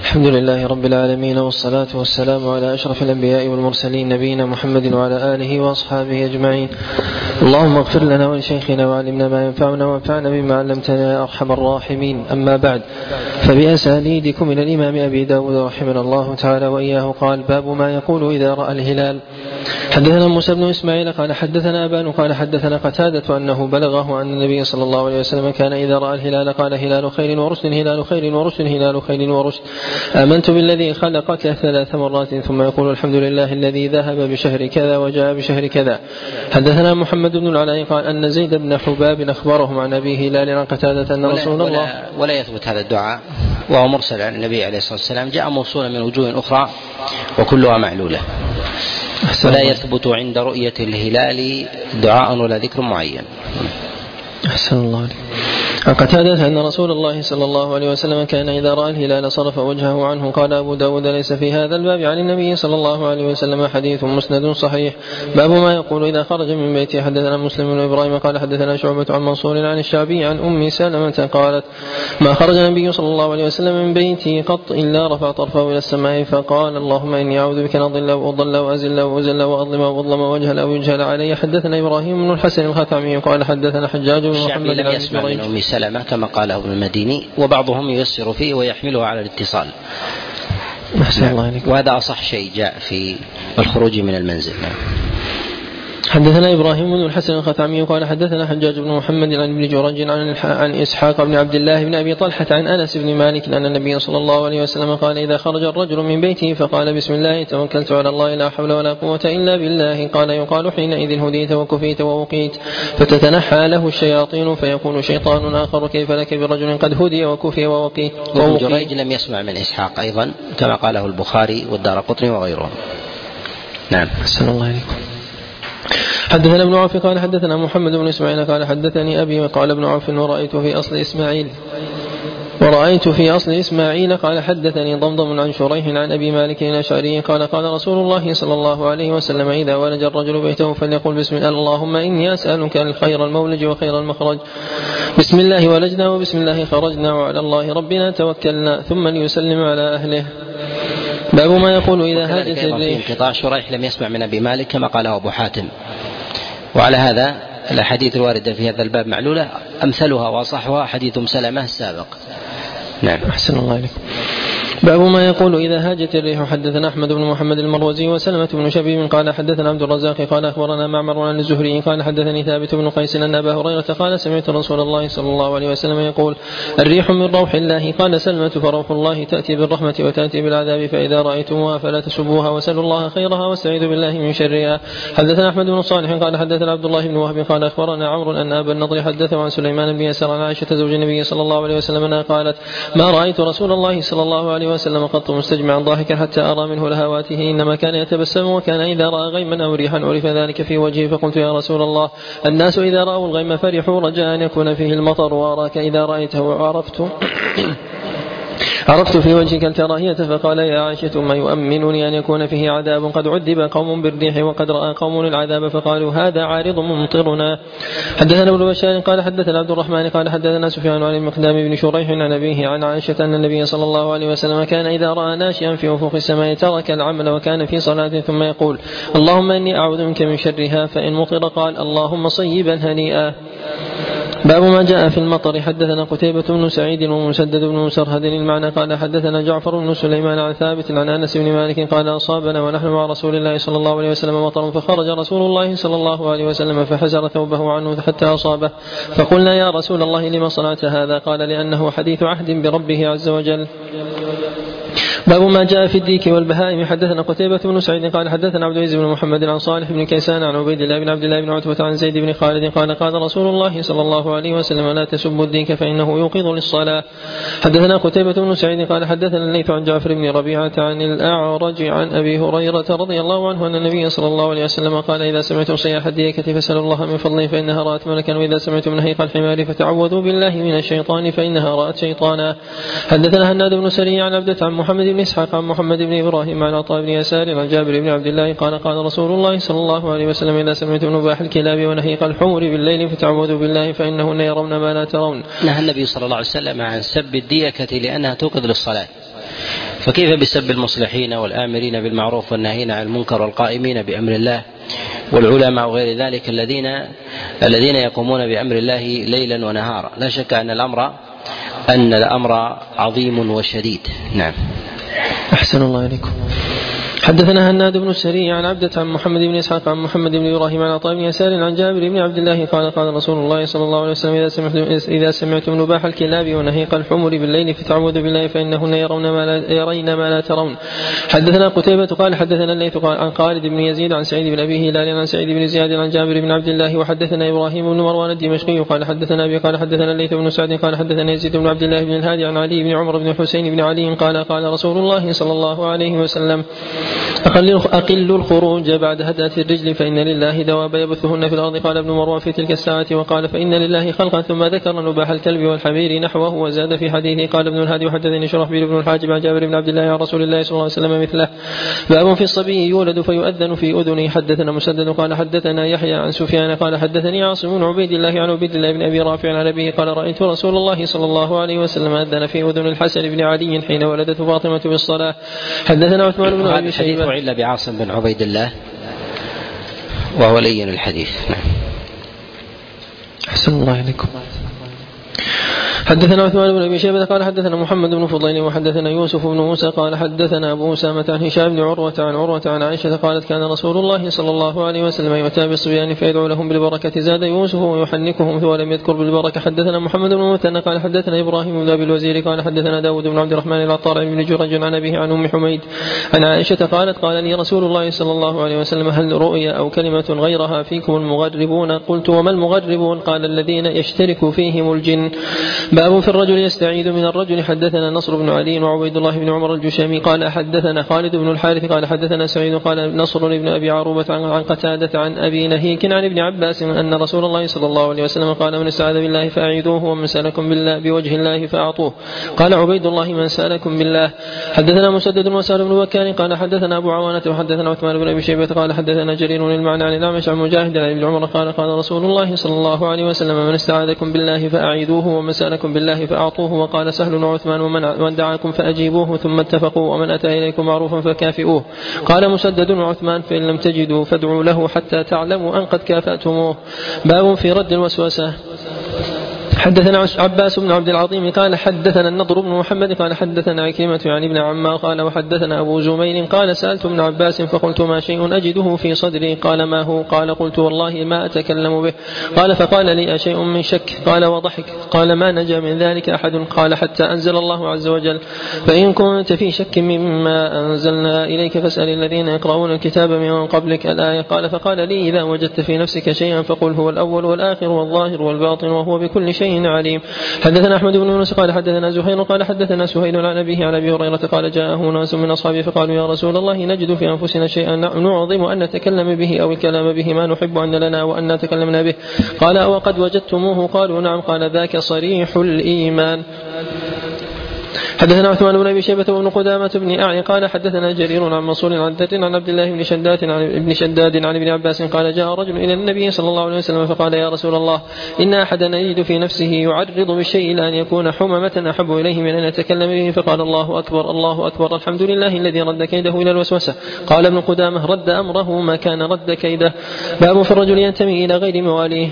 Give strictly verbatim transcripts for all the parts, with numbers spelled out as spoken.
الحمد لله رب العالمين، والصلاة والسلام على أشرف الأنبياء والمرسلين نبينا محمد وعلى آله وأصحابه أجمعين. اللهم اغفر لنا ولشيخنا وعلمنا ما ينفعنا وانفعنا بما علمتنا يا أرحم الراحمين. أما بعد، فبأسانيدكم من الإمام أبي داود رحمه الله تعالى وإياه قال: باب ما يقول إذا رأى الهلال. حدثنا موسى بن إسماعيل قال حدثنا أبان قال حدثنا قتادة أنه بلغه أن النبي صلى الله عليه وسلم كان إذا رأى الهلال قال: هلال خير ورشد، هلال خير ورشد، هلال خير ورشد، آمنت بالذي خلقك ثلاث مرات، ثم يقول: الحمد لله الذي ذهب بشهر كذا وجاء بشهر كذا. حدثنا محمد بن العلاء قال أن زيد بن حباب أخبرهم عن أبي هلال عن قتادة أن رسول الله ولا, ولا يثبت هذا الدعاء، وهو مرسل عن النبي عليه الصلاة والسلام، جاء موصولا من وجوه أخرى وكلها معلولة، ولا يثبت عند رؤية الهلال دعاء ولا ذكر معين. أحسن الله عليك. عن قتادة أن رسول الله صلى الله عليه وسلم كان إذا رأى الهلال صرف وجهه عنه. قال أبو داود: ليس في هذا الباب عن النبي صلى الله عليه وسلم حديث مسند صحيح. باب ما يقول إذا خرج من بيته. حدثنا مسلم بن إبراهيم قال حدثنا شعبة عن منصور عن الشعبي عن أم سلمة قالت: ما خرج النبي صلى الله عليه وسلم من بيته قط إلا رفع طرفه إلى السماء فقال: اللهم إني أعوذ بك أن أضل وأضل وأزل وأزل وأظلم وأظلم وأجهل أو يجهل علي. حدثنا إبراهيم بن الحسن الخثعمي قال حدثنا حجاج بن محمد لم يسمع من أم سلمة كما قاله ابن المديني، وبعضهم ييسر فيه ويحمله على الاتصال. وهذا أصح شيء جاء في الخروج من المنزل. حدثنا إبراهيم بن الحسن الخثعمي قال حدثنا حجاج بن محمد عن ابن جريج عن, عن إسحاق بن عبد الله بن أبي طلحة عن أنس بن مالك أن النبي صلى الله عليه وسلم قال: إذا خرج الرجل من بيته فقال: بسم الله توكلت على الله لا حول ولا قوة إلا بالله، قال: يقال حينئذ هديت وكفيت ووقيت، فتتنحى له الشياطين فيقول شيطان آخر: كيف لك برجل قد هدي وكفي ووقي. وابن جريج لم يسمع من إسحاق أيضا كما قاله البخاري والدارقطني وغيرهم. نعم. أحسن الله عليكم. حدثنا ابن عوف قال حدثنا محمد بن إسماعيل قال حدثني أبي قال ابن عوف: ورأيت في أصل إسماعيل ورأيت في أصل إسماعيل قال حدثني ضمضم عن شريح عن أبي مالك الأشعري قال: قال رسول الله صلى الله عليه وسلم: إذا ولج الرجل بيته فليقل بسم الله اللهم إني أسألك الخير المولج وخير المخرج، بسم الله ولجنا وبسم الله خرجنا وعلى الله ربنا توكلنا، ثم ليسلم على أهله. باب ما يقول إذا هاجت الريح. في انقطاع شريح لم يسمع من أبي مالك كما قاله أبو حاتم، وعلى هذا الأحاديث الواردة في هذا الباب معلولة، أمثلها وأصحها حديث سلمة السابق. نعم. أحسن الله عليكم. باب ما يقول إذا هاجت الريح. حدثنا أحمد بن محمد المروزي وسلمة بن شبيب قال حدثنا عبد الرزاق قال أخبرنا معمر عن الزهري قال حدثني ثابت بن قيس أن أبا هريرة قال: سمعت رسول الله صلى الله عليه وسلم يقول: الريح من روح الله. قال سلمة: فروح الله تأتي بالرحمة وتأتي بالعذاب، فإذا رأيتموها فلا تسبوها وسلوا الله خيرها واستعيذوا بالله من شرها. حدثنا أحمد بن صالح قال حدثنا عبد الله بن وهب قال أخبرنا عمرو أن أبا النضر حدثه عن سليمان بن يسار عن عائشة زوج النبي صلى الله عليه وسلم أنها قالت: ما رأيت رسول الله صلى الله عليه وسلم قط مستجمعا ضاحكا حتى أرى منه لهواته، إنما كان يتبسم، وكان إذا رأى غيما أو ريحا عرف ذلك في وجهه. فقلت: يا رسول الله، الناس إذا رأوا الغيم فرحوا رجاء أن يكون فيه المطر، وأراك إذا رأيته عرفت عرفت في وجهك الكراهية. فقال: يا عائشة، ما يؤمنني أن يكون فيه عذاب قد عذب قوم بالريح وقد رأى قوم العذاب، فقالوا: هذا عارض ممطرنا. حدثنا ابن بشار قال حدثنا عبد الرحمن قال حدثنا سفيان عن المقدام بن شريح عن أبيه عن عائشة أن النبي صلى الله عليه وسلم كان إذا رأى ناشئا في أفق السماء ترك العمل وكان في صلاة ثم يقول: اللهم إني أعوذ منك من شرها، فإن مطر قال: اللهم صيبا هنيئا. باب ما جاء في المطر. حدثنا قتيبة بن سعيد ومسدد بن مسرهد المعنى قال حدثنا جعفر بن سليمان عن ثابت عن أنس بن مالك قال: أصابنا ونحن مع رسول الله صلى الله عليه وسلم مطر، فخرج رسول الله صلى الله عليه وسلم فحزر ثوبه عنه حتى أصابه، فقلنا: يا رسول الله، لما صنعت هذا؟ قال: لأنه حديث عهد بربه عز وجل. باب ما جاء في الديك والبهائم. حدثنا قتيبة بن سعيد قال حدثنا عبد العزيز بن محمد عن صالح بن كيسان عن عبيد الله بن عبد الله بن عتبة عن زيد بن خالد قال: قال رسول الله صلى الله عليه وسلم: لا تسبوا الديك فإنه يوقظ للصلاة. حدثنا قتيبة بن سعيد قال حدثنا الليث عن جعفر بن ربيعة عن الأعرج عن أبي هريرة رضي الله عنه أن النبي صلى الله عليه وسلم قال: إذا سمعتم صياح الديكة فاسألوا الله من فضله فإنها رأت ملكا، وإذا سمعتم نهيق الحمار فتعوذوا بالله من الشيطان فإنها رأت شيطانا. حدثنا هناد بن سري عن عبدة عن محمد بن إسحاق عن محمد بن إبراهيم عن عطاء بن يسار عن جابر بن عبد الله قال: قال رسول الله صلى الله عليه وسلم: إذا سمعتم نباح الكلاب ونهيق الحمر بالليل فتعوذوا بالله فإنهن يرون ما لا ترون. نهى النبي صلى الله عليه وسلم عن سب الديكة لأنها توقظ للصلاة، فكيف بسب المصلحين والآمرين بالمعروف والناهين عن المنكر والقائمين بأمر الله والعلماء وغير ذلك الذين الذين يقومون بأمر الله ليلا ونهارا؟ لا شك أن الأمر أن الأمر عظيم وشديد. نعم. أحسن الله إليكم. حدثنا هناد بن السري عن عبدة عن محمد بن إسحاق عن محمد بن إبراهيم عن عطاء بن يسار عن جابر بن عبد الله قال قال رسول الله صلى الله عليه وسلم: إذا سمعتم, إذا سمعتم نباح الكلاب ونهيق الحمر بالليل فتعوذوا بالله فإنهن يرون ما لا, يرين ما لا ترون. حدثنا قتيبة قال حدثنا الليث عن خالد بن يزيد عن سعيد بن أبي هلال عن سعيد بن زياد عن جابر بن عبد الله. وحدثنا إبراهيم بن مروان الدمشقي قال حدثنا أبي قال حدثنا الليث بن سعد قال حدثنا يزيد بن عبد الله بن الهادي عن علي بن عمر بن حسين بن علي قال قال رسول الله صلى الله عليه وسلم: أقل الخروج بعد هدأة الرجل فإن لله دواب يبثهن في الأرض. قال ابن مروان في تلك الساعة وقال: فإن لله خلقا، ثم ذكر نباح الكلب والحمير نحوه وزاد في حديثه. قال ابن الهادي وحدثني شرحبيل بن الحاجب عن جابر بن عبد الله عن رسول الله صلى الله عليه وسلم مثله. باب في الصبي يولد فيؤذن في أذنه. حدثنا مسدد قال حدثنا يحيى عن سفيان قال حدثني عاصم بن عبيد الله عن عبيد الله بن أبي رافع عن أبيه قال: رأيت رسول الله صلى الله عليه وسلم أذن في أذن الحسن بن علي حين ولدته فاطمة بالصلاة. حدثنا عثمان بن أبي شيبة. هذا الحديث بعاصم بن عبيد الله وهو لين الحديث. أحسن الله إليكم. حدثنا عثمان بن أبي شيبة قال حدثنا محمد بن فضيل وحدثنا يوسف بن موسى قال حدثنا أبو أسامة عن هشام بن عروة عن عروة عن عائشة قالت: كان رسول الله صلى الله عليه وسلم يؤتى بالصبيان فيدعو لهم بالبركة. زاد يوسف ويحنكهم ولم يذكر بالبركة. حدثنا محمد بن مثنى قال حدثنا إبراهيم بن أبي الوزير قال حدثنا داود بن عبد الرحمن العطار بن جريج عن أبيه عن أم حميد عن عائشة قالت: قال لي رسول الله صلى الله عليه وسلم: هل رؤيا أو كلمة غيرها فيكم المغربون؟ قلت: وما المغربون؟ قال: الذين يشترك فيهم الجن. باب في الرجل يستعيذ من الرجل. حدثنا نصر بن علي وعبيد الله بن عمر الجشامي قال حدثنا خالد بن الحارث قال حدثنا سعيد قال نصر بن أبي عروبة عن قتادة عن أبي نهيك عن ابن عباس أن رسول الله صلى الله عليه وسلم قال: من استعاذ بالله فأعيذوه ومن سألكم بالله بوجه الله فأعطوه. قال عبيد الله: من سألكم بالله. حدثنا مسدد وسهل بن بكار قال حدثنا أبو عوانة وحدثنا عثمان بن أبي شيبة قال حدثنا جرير المعنى عن الأعمش عن مجاهد عن ابن عمر قال قال رسول الله صلى الله عليه وسلم: من استعاذكم بالله فأعيذوه ومن سألكم بالله فأعطوه. وقال سهل وعثمان: ومن دعاكم فأجيبوه ثم اتفقوا، ومن أتى إليكم معروفا فكافئوه. قال مسدد وعثمان: فإن لم تجدوا فادعوا له حتى تعلموا أن قد كافأتموه. باب في رد الوسوسة. حدثنا عباس بن عبد العظيم قال حدثنا النضر بن محمد قال حدثنا عكرمة عن ابن عمار قال وحدثنا أبو زميل قال: سألت ابن عباس فقلت: ما شيء أجده في صدري؟ قال: ما هو؟ قال: قلت: والله ما أتكلم به. قال: فقال لي: أشيء من شك؟ قال: وضحك. قال: ما نجا من ذلك أحد. قال: حتى أنزل الله عز وجل: فإن كنت في شك مما أنزلنا إليك فاسأل الذين يقرؤون الكتاب من قبلك الآية. قال: فقال لي: إذا وجدت في نفسك شيئا فقل: هو الأول والآخر والظاهر والباطن وهو بكل شيء عليم. حدثنا أحمد بن يونس قال حدثنا زهير قال حدثنا سهيل عن أبيه عن أبي هريرة قال: جاءه ناس من أصحابه فقالوا: يا رسول الله، نجد في أنفسنا شيئا نعظم أن نتكلم به أو الكلام به ما نحب أن لنا وأن تكلمنا به. قال: أو قد وجدتموه؟ قالوا: نعم. قال: ذاك صريح الإيمان. حدثنا عثمان بن أبي شيبة وابن قدامة بن أعي قال حدثنا جرير عن منصور عن ذر عن عبد الله بن شداد عن ابن شداد عن ابن عباس قال: جاء رجل إلى النبي صلى الله عليه وسلم فقال: يا رسول الله، إن أحدا يجد في نفسه يعرض بالشيء إلى أن يكون حممة أحب إليه من أن يتكلم به. فقال: الله أكبر الله أكبر، الحمد لله الذي رد كيده إلى الوسوسة. قال ابن قدامة: رد أمره ما كان رد كيده. باب في الرجل ينتمي إلى غير مواليه.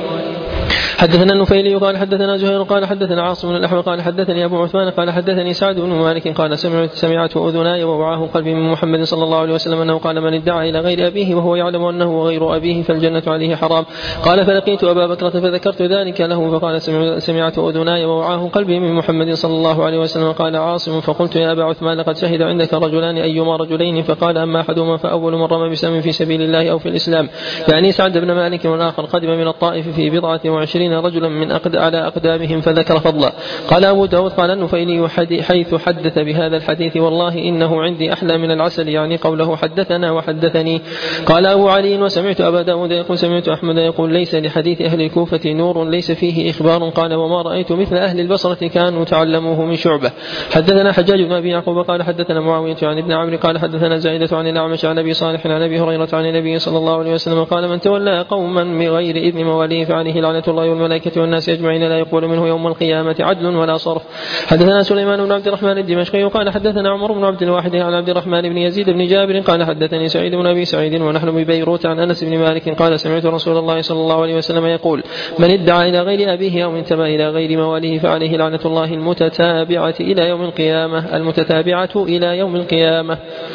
حدثنا النفيلي قال حدثنا زهير قال حدثنا عاصم بن الأحوى قال حدثني أبو عثمان قال حدثني سعد بن مالك قال: سمعت سمعت أذناي ووعاه قلبي من محمد صلى الله عليه وسلم أنه قال: من ادعى إلى غير أبيه وهو يعلم أنه غير أبيه فالجنة عليه حرام. قال: فلقيت أبا بكرة فذكرت ذلك له فقال: سمعت أذناي ووعاه قلبي من محمد صلى الله عليه وسلم. قال عاصم: فقلت: يا أبا عثمان، لقد شهد عندك رجلان أيما رجلين؟ فقال: أما أحدهما فأول من رمى بسهم في سبيل الله أو في الإسلام، يعني سعد بن مالك، والآخر قدم من الطائف في بضعة وعشرين رجلا من أقد على أقدامهم فذكر فضلا. قال أبو داود قال النفيلي حيث حدث بهذا الحديث: والله إنه عندي أحلى من العسل، يعني قوله حدثنا وحدثني. قال أبو علي: وسمعت أبا داود يقول: سمعت أحمد يقول: ليس لحديث أهل الكوفة نور ليس فيه إخبار. قال: وما رأيت مثل أهل البصرة كانوا تعلموه من شعبة. حدثنا حجاج بن أبي يعقوب قال حدثنا معاوية عن ابن عمرو قال حدثنا زائدة عن الأعمش عن أبي صالح عن أبي هريرة عن النبي صلى الله عليه وسلم قال: من تولى قوما بغير إذن مواليه فعليه لعنة الله والملائكة والناس أجمعين لا يقبل منه يوم القيامة عدل ولا صرف. حدثنا سليمان بن عبد الرحمن الدمشقي قال حدثنا عمر بن عبد الواحد عن عبد الرحمن بن يزيد بن جابر قال حدثني سعيد بن أبي سعيد ونحن ببيروت عن أنس بن مالك قال سمعت رسول الله صلى الله عليه وسلم يقول من ادعى إلى غير أبيه أو انتمى إلى غير مواليه فعليه لعنة الله المتتابعة إلى يوم القيامة المتتابعة إلى يوم القيامة.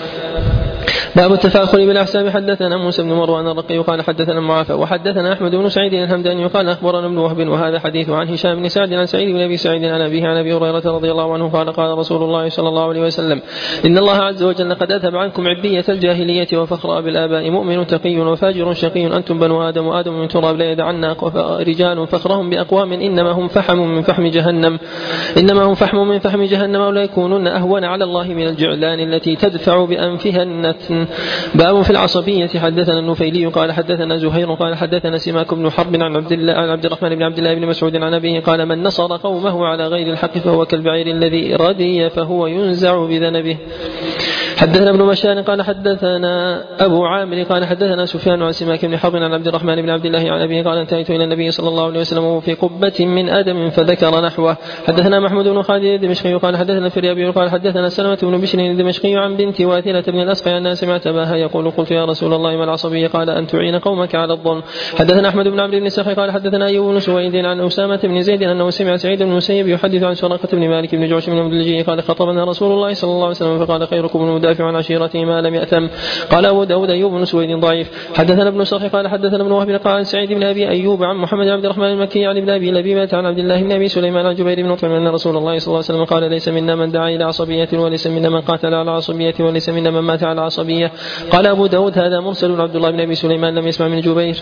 باب التفاخر بالأحساب. حدثنا موسى بن مروان الرقي قال حدثنا معافى وحدثنا أحمد بن سعيد الهمداني قال أخبرنا ابن وهب وهذا حديث عن هشام بن سعد عن سعيد بن أبي سعيد عن أبيه عن أبي هريرة رضي الله عنه قال قال رسول الله صلى الله عليه وسلم إن الله عز وجل قد أذهب عنكم عبية الجاهلية وفخر بالآباء مؤمن تقي وفاجر شقي أنتم بنو آدم وآدم من تراب لا يدعنا رجال فخرهم بأقوام إنما هم فحم من فحم جهنم إنما هم فحم من فحم جهنم ولا يكونون أهون على الله من الجعلان التي تدفع بأنفها النتن. باب في العصبية. حدثنا النفيلي قال حدثنا زهير قال حدثنا سماك بن حرب عن عبد الله عن عبد الرحمن بن عبد الله بن مسعود عن أبيه قال من نصر قومه على غير الحق فهو كالبعير الذي ردي فهو ينزع بذنبه. حدثنا ابن بشار قال حدثنا أبو عامر قال حدثنا سفيان عن سماك بن حرب عن عبد الرحمن بن عبد الله عن أبيه قال انتهيت إلى النبي صلى الله عليه وسلم وفي قبة من آدم فذكر نحوه. حدثنا محمود بن خالد الدمشقي قال حدثنا فريابي قال حدثنا سلمة بن بشر الدمشقي عن بنت واثلة بن الأسقع أنها سمعت أباها يقول قلت يا رسول الله ما العصبية قال أن تعين قومك على الظلم. حدثنا أحمد بن عمرو بن السخي قال حدثنا أيوب بن سويد عن أسامة بن زيد أنه سمع سعيد بن المسيب يحدث عن سراقة بن مالك بن جعش بن مدلجي قال خطبنا رسول الله صلى الله عليه وسلم فقال خيركم المدافع عن عشيرته ما لم يأثم. قال أبو داود أيوب بن سويد ضعيف. حدثنا ابن السخي قال حدثنا ابن وهب قال عن سعيد بن أبي أيوب عن محمد عبد الرحمن المكي عن ابن أبي لبيبة عن عبد الله بن أبي سليمان عن جبير بن مطعم أن رسول الله صلى الله عليه وسلم قال ليس منا من دعا إلى عصبية وليس منا من قاتل على عصبية وليس منا من مات على عصبية. قال أبو داود هذا مرسل عبد الله بن أبي سليمان لم يسمع من جبير.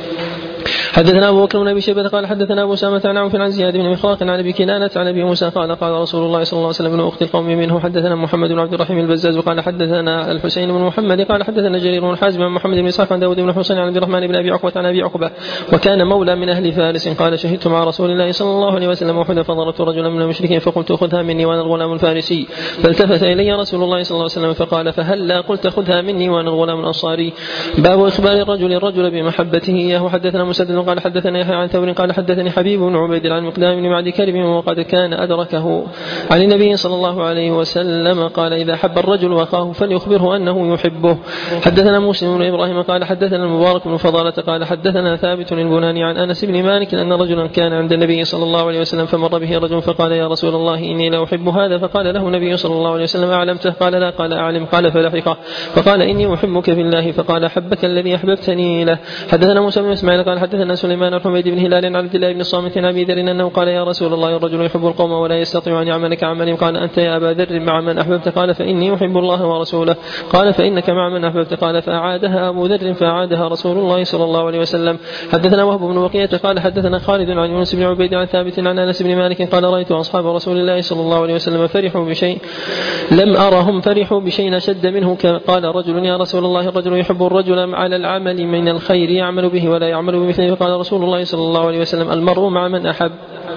حدثنا أبو بكر بن أبي شيبة قال حدثنا أبو أسامة عن عوف عن زياد بن مخراق عن أبي كنانة عن أبي موسى قال قال رسول الله صلى الله عليه وسلم ابن أخت القوم منه. حدثنا محمد بن عبد الرحيم البزاز قال حدثنا الحسين بن محمد قال حدثنا جرير بن حازم عن محمد بن إسحاق عن داود بن حسين عن عبد الرحمن بن أبي عقبة عن أبي عقبة وكان مولى من أهل فارس قال شهدت مع رسول الله صلى الله عليه وسلم أحد فضربت رجلا من المشركين فقلت خذها مني وأنا الغلام الفارسي فالتفت إلي رسول الله صلى الله عليه وسلم فقال فهلا قلت خذها مني وأنا الغلام الأنصاري. باب إخبار الرجل الرجل بمحبته إياه. حدثنا مسدد قال حدثنا يحيى عن ثور قال حدثني حبيب بن عبيد عن مقدام بن معد كرب وقد كان أدركه عن النبي صلى الله عليه وسلم قال إذا حب الرجل أخاه فليخبره أنه يحبه. حدثنا مسلم بن إبراهيم قال حدثنا المبارك بن فضالة قال حدثنا ثابت البناني عن أنس بن مالك أن رجلا كان عند النبي صلى الله عليه وسلم فمر به رجل فقال يا رسول الله إني لا أحب هذا فقال له النبي صلى الله عليه وسلم أعلمته قال لا قال أعلم قال فلحقه فقال إني أحبك في الله فقال أحبك الذي أحببتني له. حدثنا موسى بن إسماعيل قال حدثنا سليمان بن حميد بن هلال عن عبد الله بن الصامت عن أبي ذر أنه قال يا رسول الله الرجل يحب القوم ولا يستطيع أن يعمل كعملهم قال أنت يا أبا ذر مع من أحببت قال فإني أحب الله ورسوله قال فإنك مع من أحببت قال فأعادها أبو ذر فأعادها رسول الله صلى الله عليه وسلم. حدثنا وهب بن بقية قال حدثنا خالد عن يونس بن عبيد عن ثابت عن أنس بن مالك قال رأيت أصحاب رسول الله صلى الله عليه وسلم فرحوا بشيء لم أرهم فرحوا بشيء أشد منه قال رجل يا رسول الله الرجل يحب الرجل على العمل من الخير يعمل به ولا يعمل بمثله فقال رسول الله صلى الله عليه وسلم المرء مع من أحب.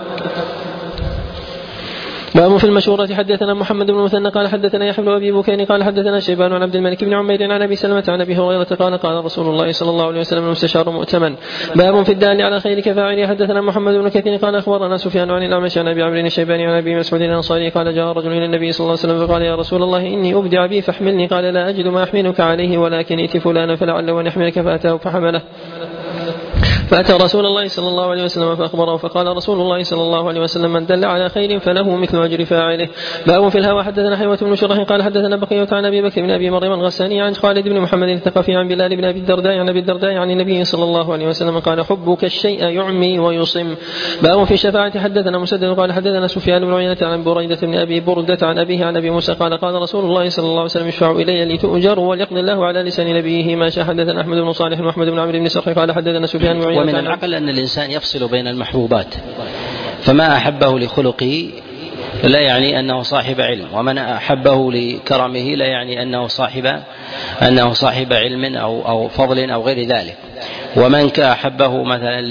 باب في المشورة. حدثنا محمد بن المثنى قال حدثنا يحيى بن أبي بكير قال حدثنا شيبان عن عبد الملك بن عمير عن أبي سلمة عن أبي هريرة قال قال رسول الله صلى الله عليه وسلم المستشار مؤتمن. باب في الدال على خير كفاعله. حدثنا محمد بن كثير قال أخبرنا سفيان عن الأعمش عن أبي عمرو الشيباني عن أبي مسعود الأنصاري قال جاء رجل إلى النبي صلى الله عليه وسلم فقال يا رسول الله إني أبدع بي فاحملني قال لا أجد ما أحملك عليه ولكن ائت فلانا فلعله أن يحملك فأتاه فحمله فأتى رسول الله صلى الله عليه وسلم فأخبره فقال رسول الله صلى الله عليه وسلم من دل على خير فله مثل أجر فاعله. باب في الهوى. حدثنا حيوة بن شرح قال حدثنا بقية عن أبي بكر بن أبي مريم الغساني عن خالد بن محمد الثقفي عن بلال بن أبي الدرداء عن أبي الدرداء عن النبي صلى الله عليه وسلم قال حبك الشيء يعمي ويصم. باب في الشفاعة. حدثنا مسدد قال حدثنا سفيان بن عيينة عن بريدة بن أبي بردة عن أبيه عن أبي موسى قال قال رسول الله صلى الله عليه وسلم اشفعوا إلي لتؤجروا وليقضي الله على لسان نبيه ما شاء. حدثنا أحمد بن صالح وأحمد بن عمرو بن سرح قال حدثنا سفيان بن عيينة. ومن العقل أن الإنسان يفصل بين المحبوبات فما أحبه لخلقه لا يعني أنه صاحب علم ومن أحبه لكرمه لا يعني أنه صاحب أنه صاحب علم أو أو فضل أو غير ذلك. ومن أحبه مثلا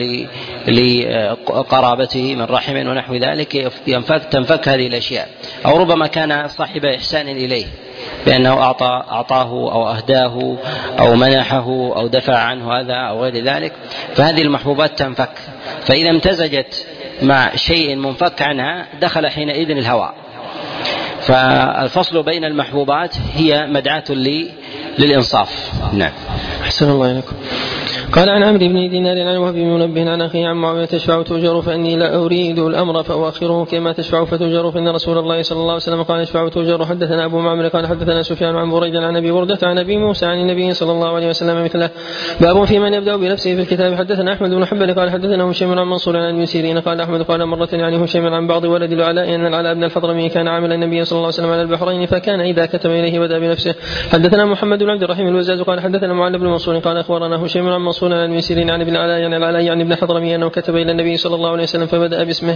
لقرابته من رحم ونحو ذلك ينفك تنفك هذه الأشياء أو ربما كان صاحب إحسان إليه بأنه أعطى أعطاه أو أهداه أو منحه أو دفع عنه هذا أو غير ذلك، فهذه المحبوبات تنفك، فإذا امتزجت مع شيء منفك عنها دخل حينئذ الهوى. فالفصل بين المحبوبات هي مدعاة للإنصاف. نعم. أحسن الله إليكم. قال عن عمرو بن دينار عن وهب بن منبه عن أخيه عن معاوية: تشفع تؤجر فإني لا أريد الأمر فأؤخره كما تشفع فتؤجر، فإن رسول الله صلى الله عليه وسلم قال: اشفع تؤجر. حدثنا أبو معمر قال حدثنا سفيان عن بريد عن أبي بردة عن أبي موسى عن النبي صلى الله عليه وسلم مثله. باب في من يبدأ بنفسه في الكتاب. حدثنا أحمد بن حنبل قال حدثنا هشيم عن منصور عن ابن سيرين قال أحمد قال مرة يعني هشيم عن بعض ولد العلاء أن العلاء بن الحضرمي كان عامل النبي صلى الله عليه وسلم على البحرين، فكان إذا كتب إليه بدأ بنفسه. حدثنا محمد بن عبد الرحيم الوزاز قال حدثنا معل بن منصور قال أخبرنا هشيم عن منصور عن ابن سيرين عن ابن العلاء يعني العلاء يعني ابن حضرمي أنه كتب إلى النبي صلى الله عليه وسلم فبدأ باسمه.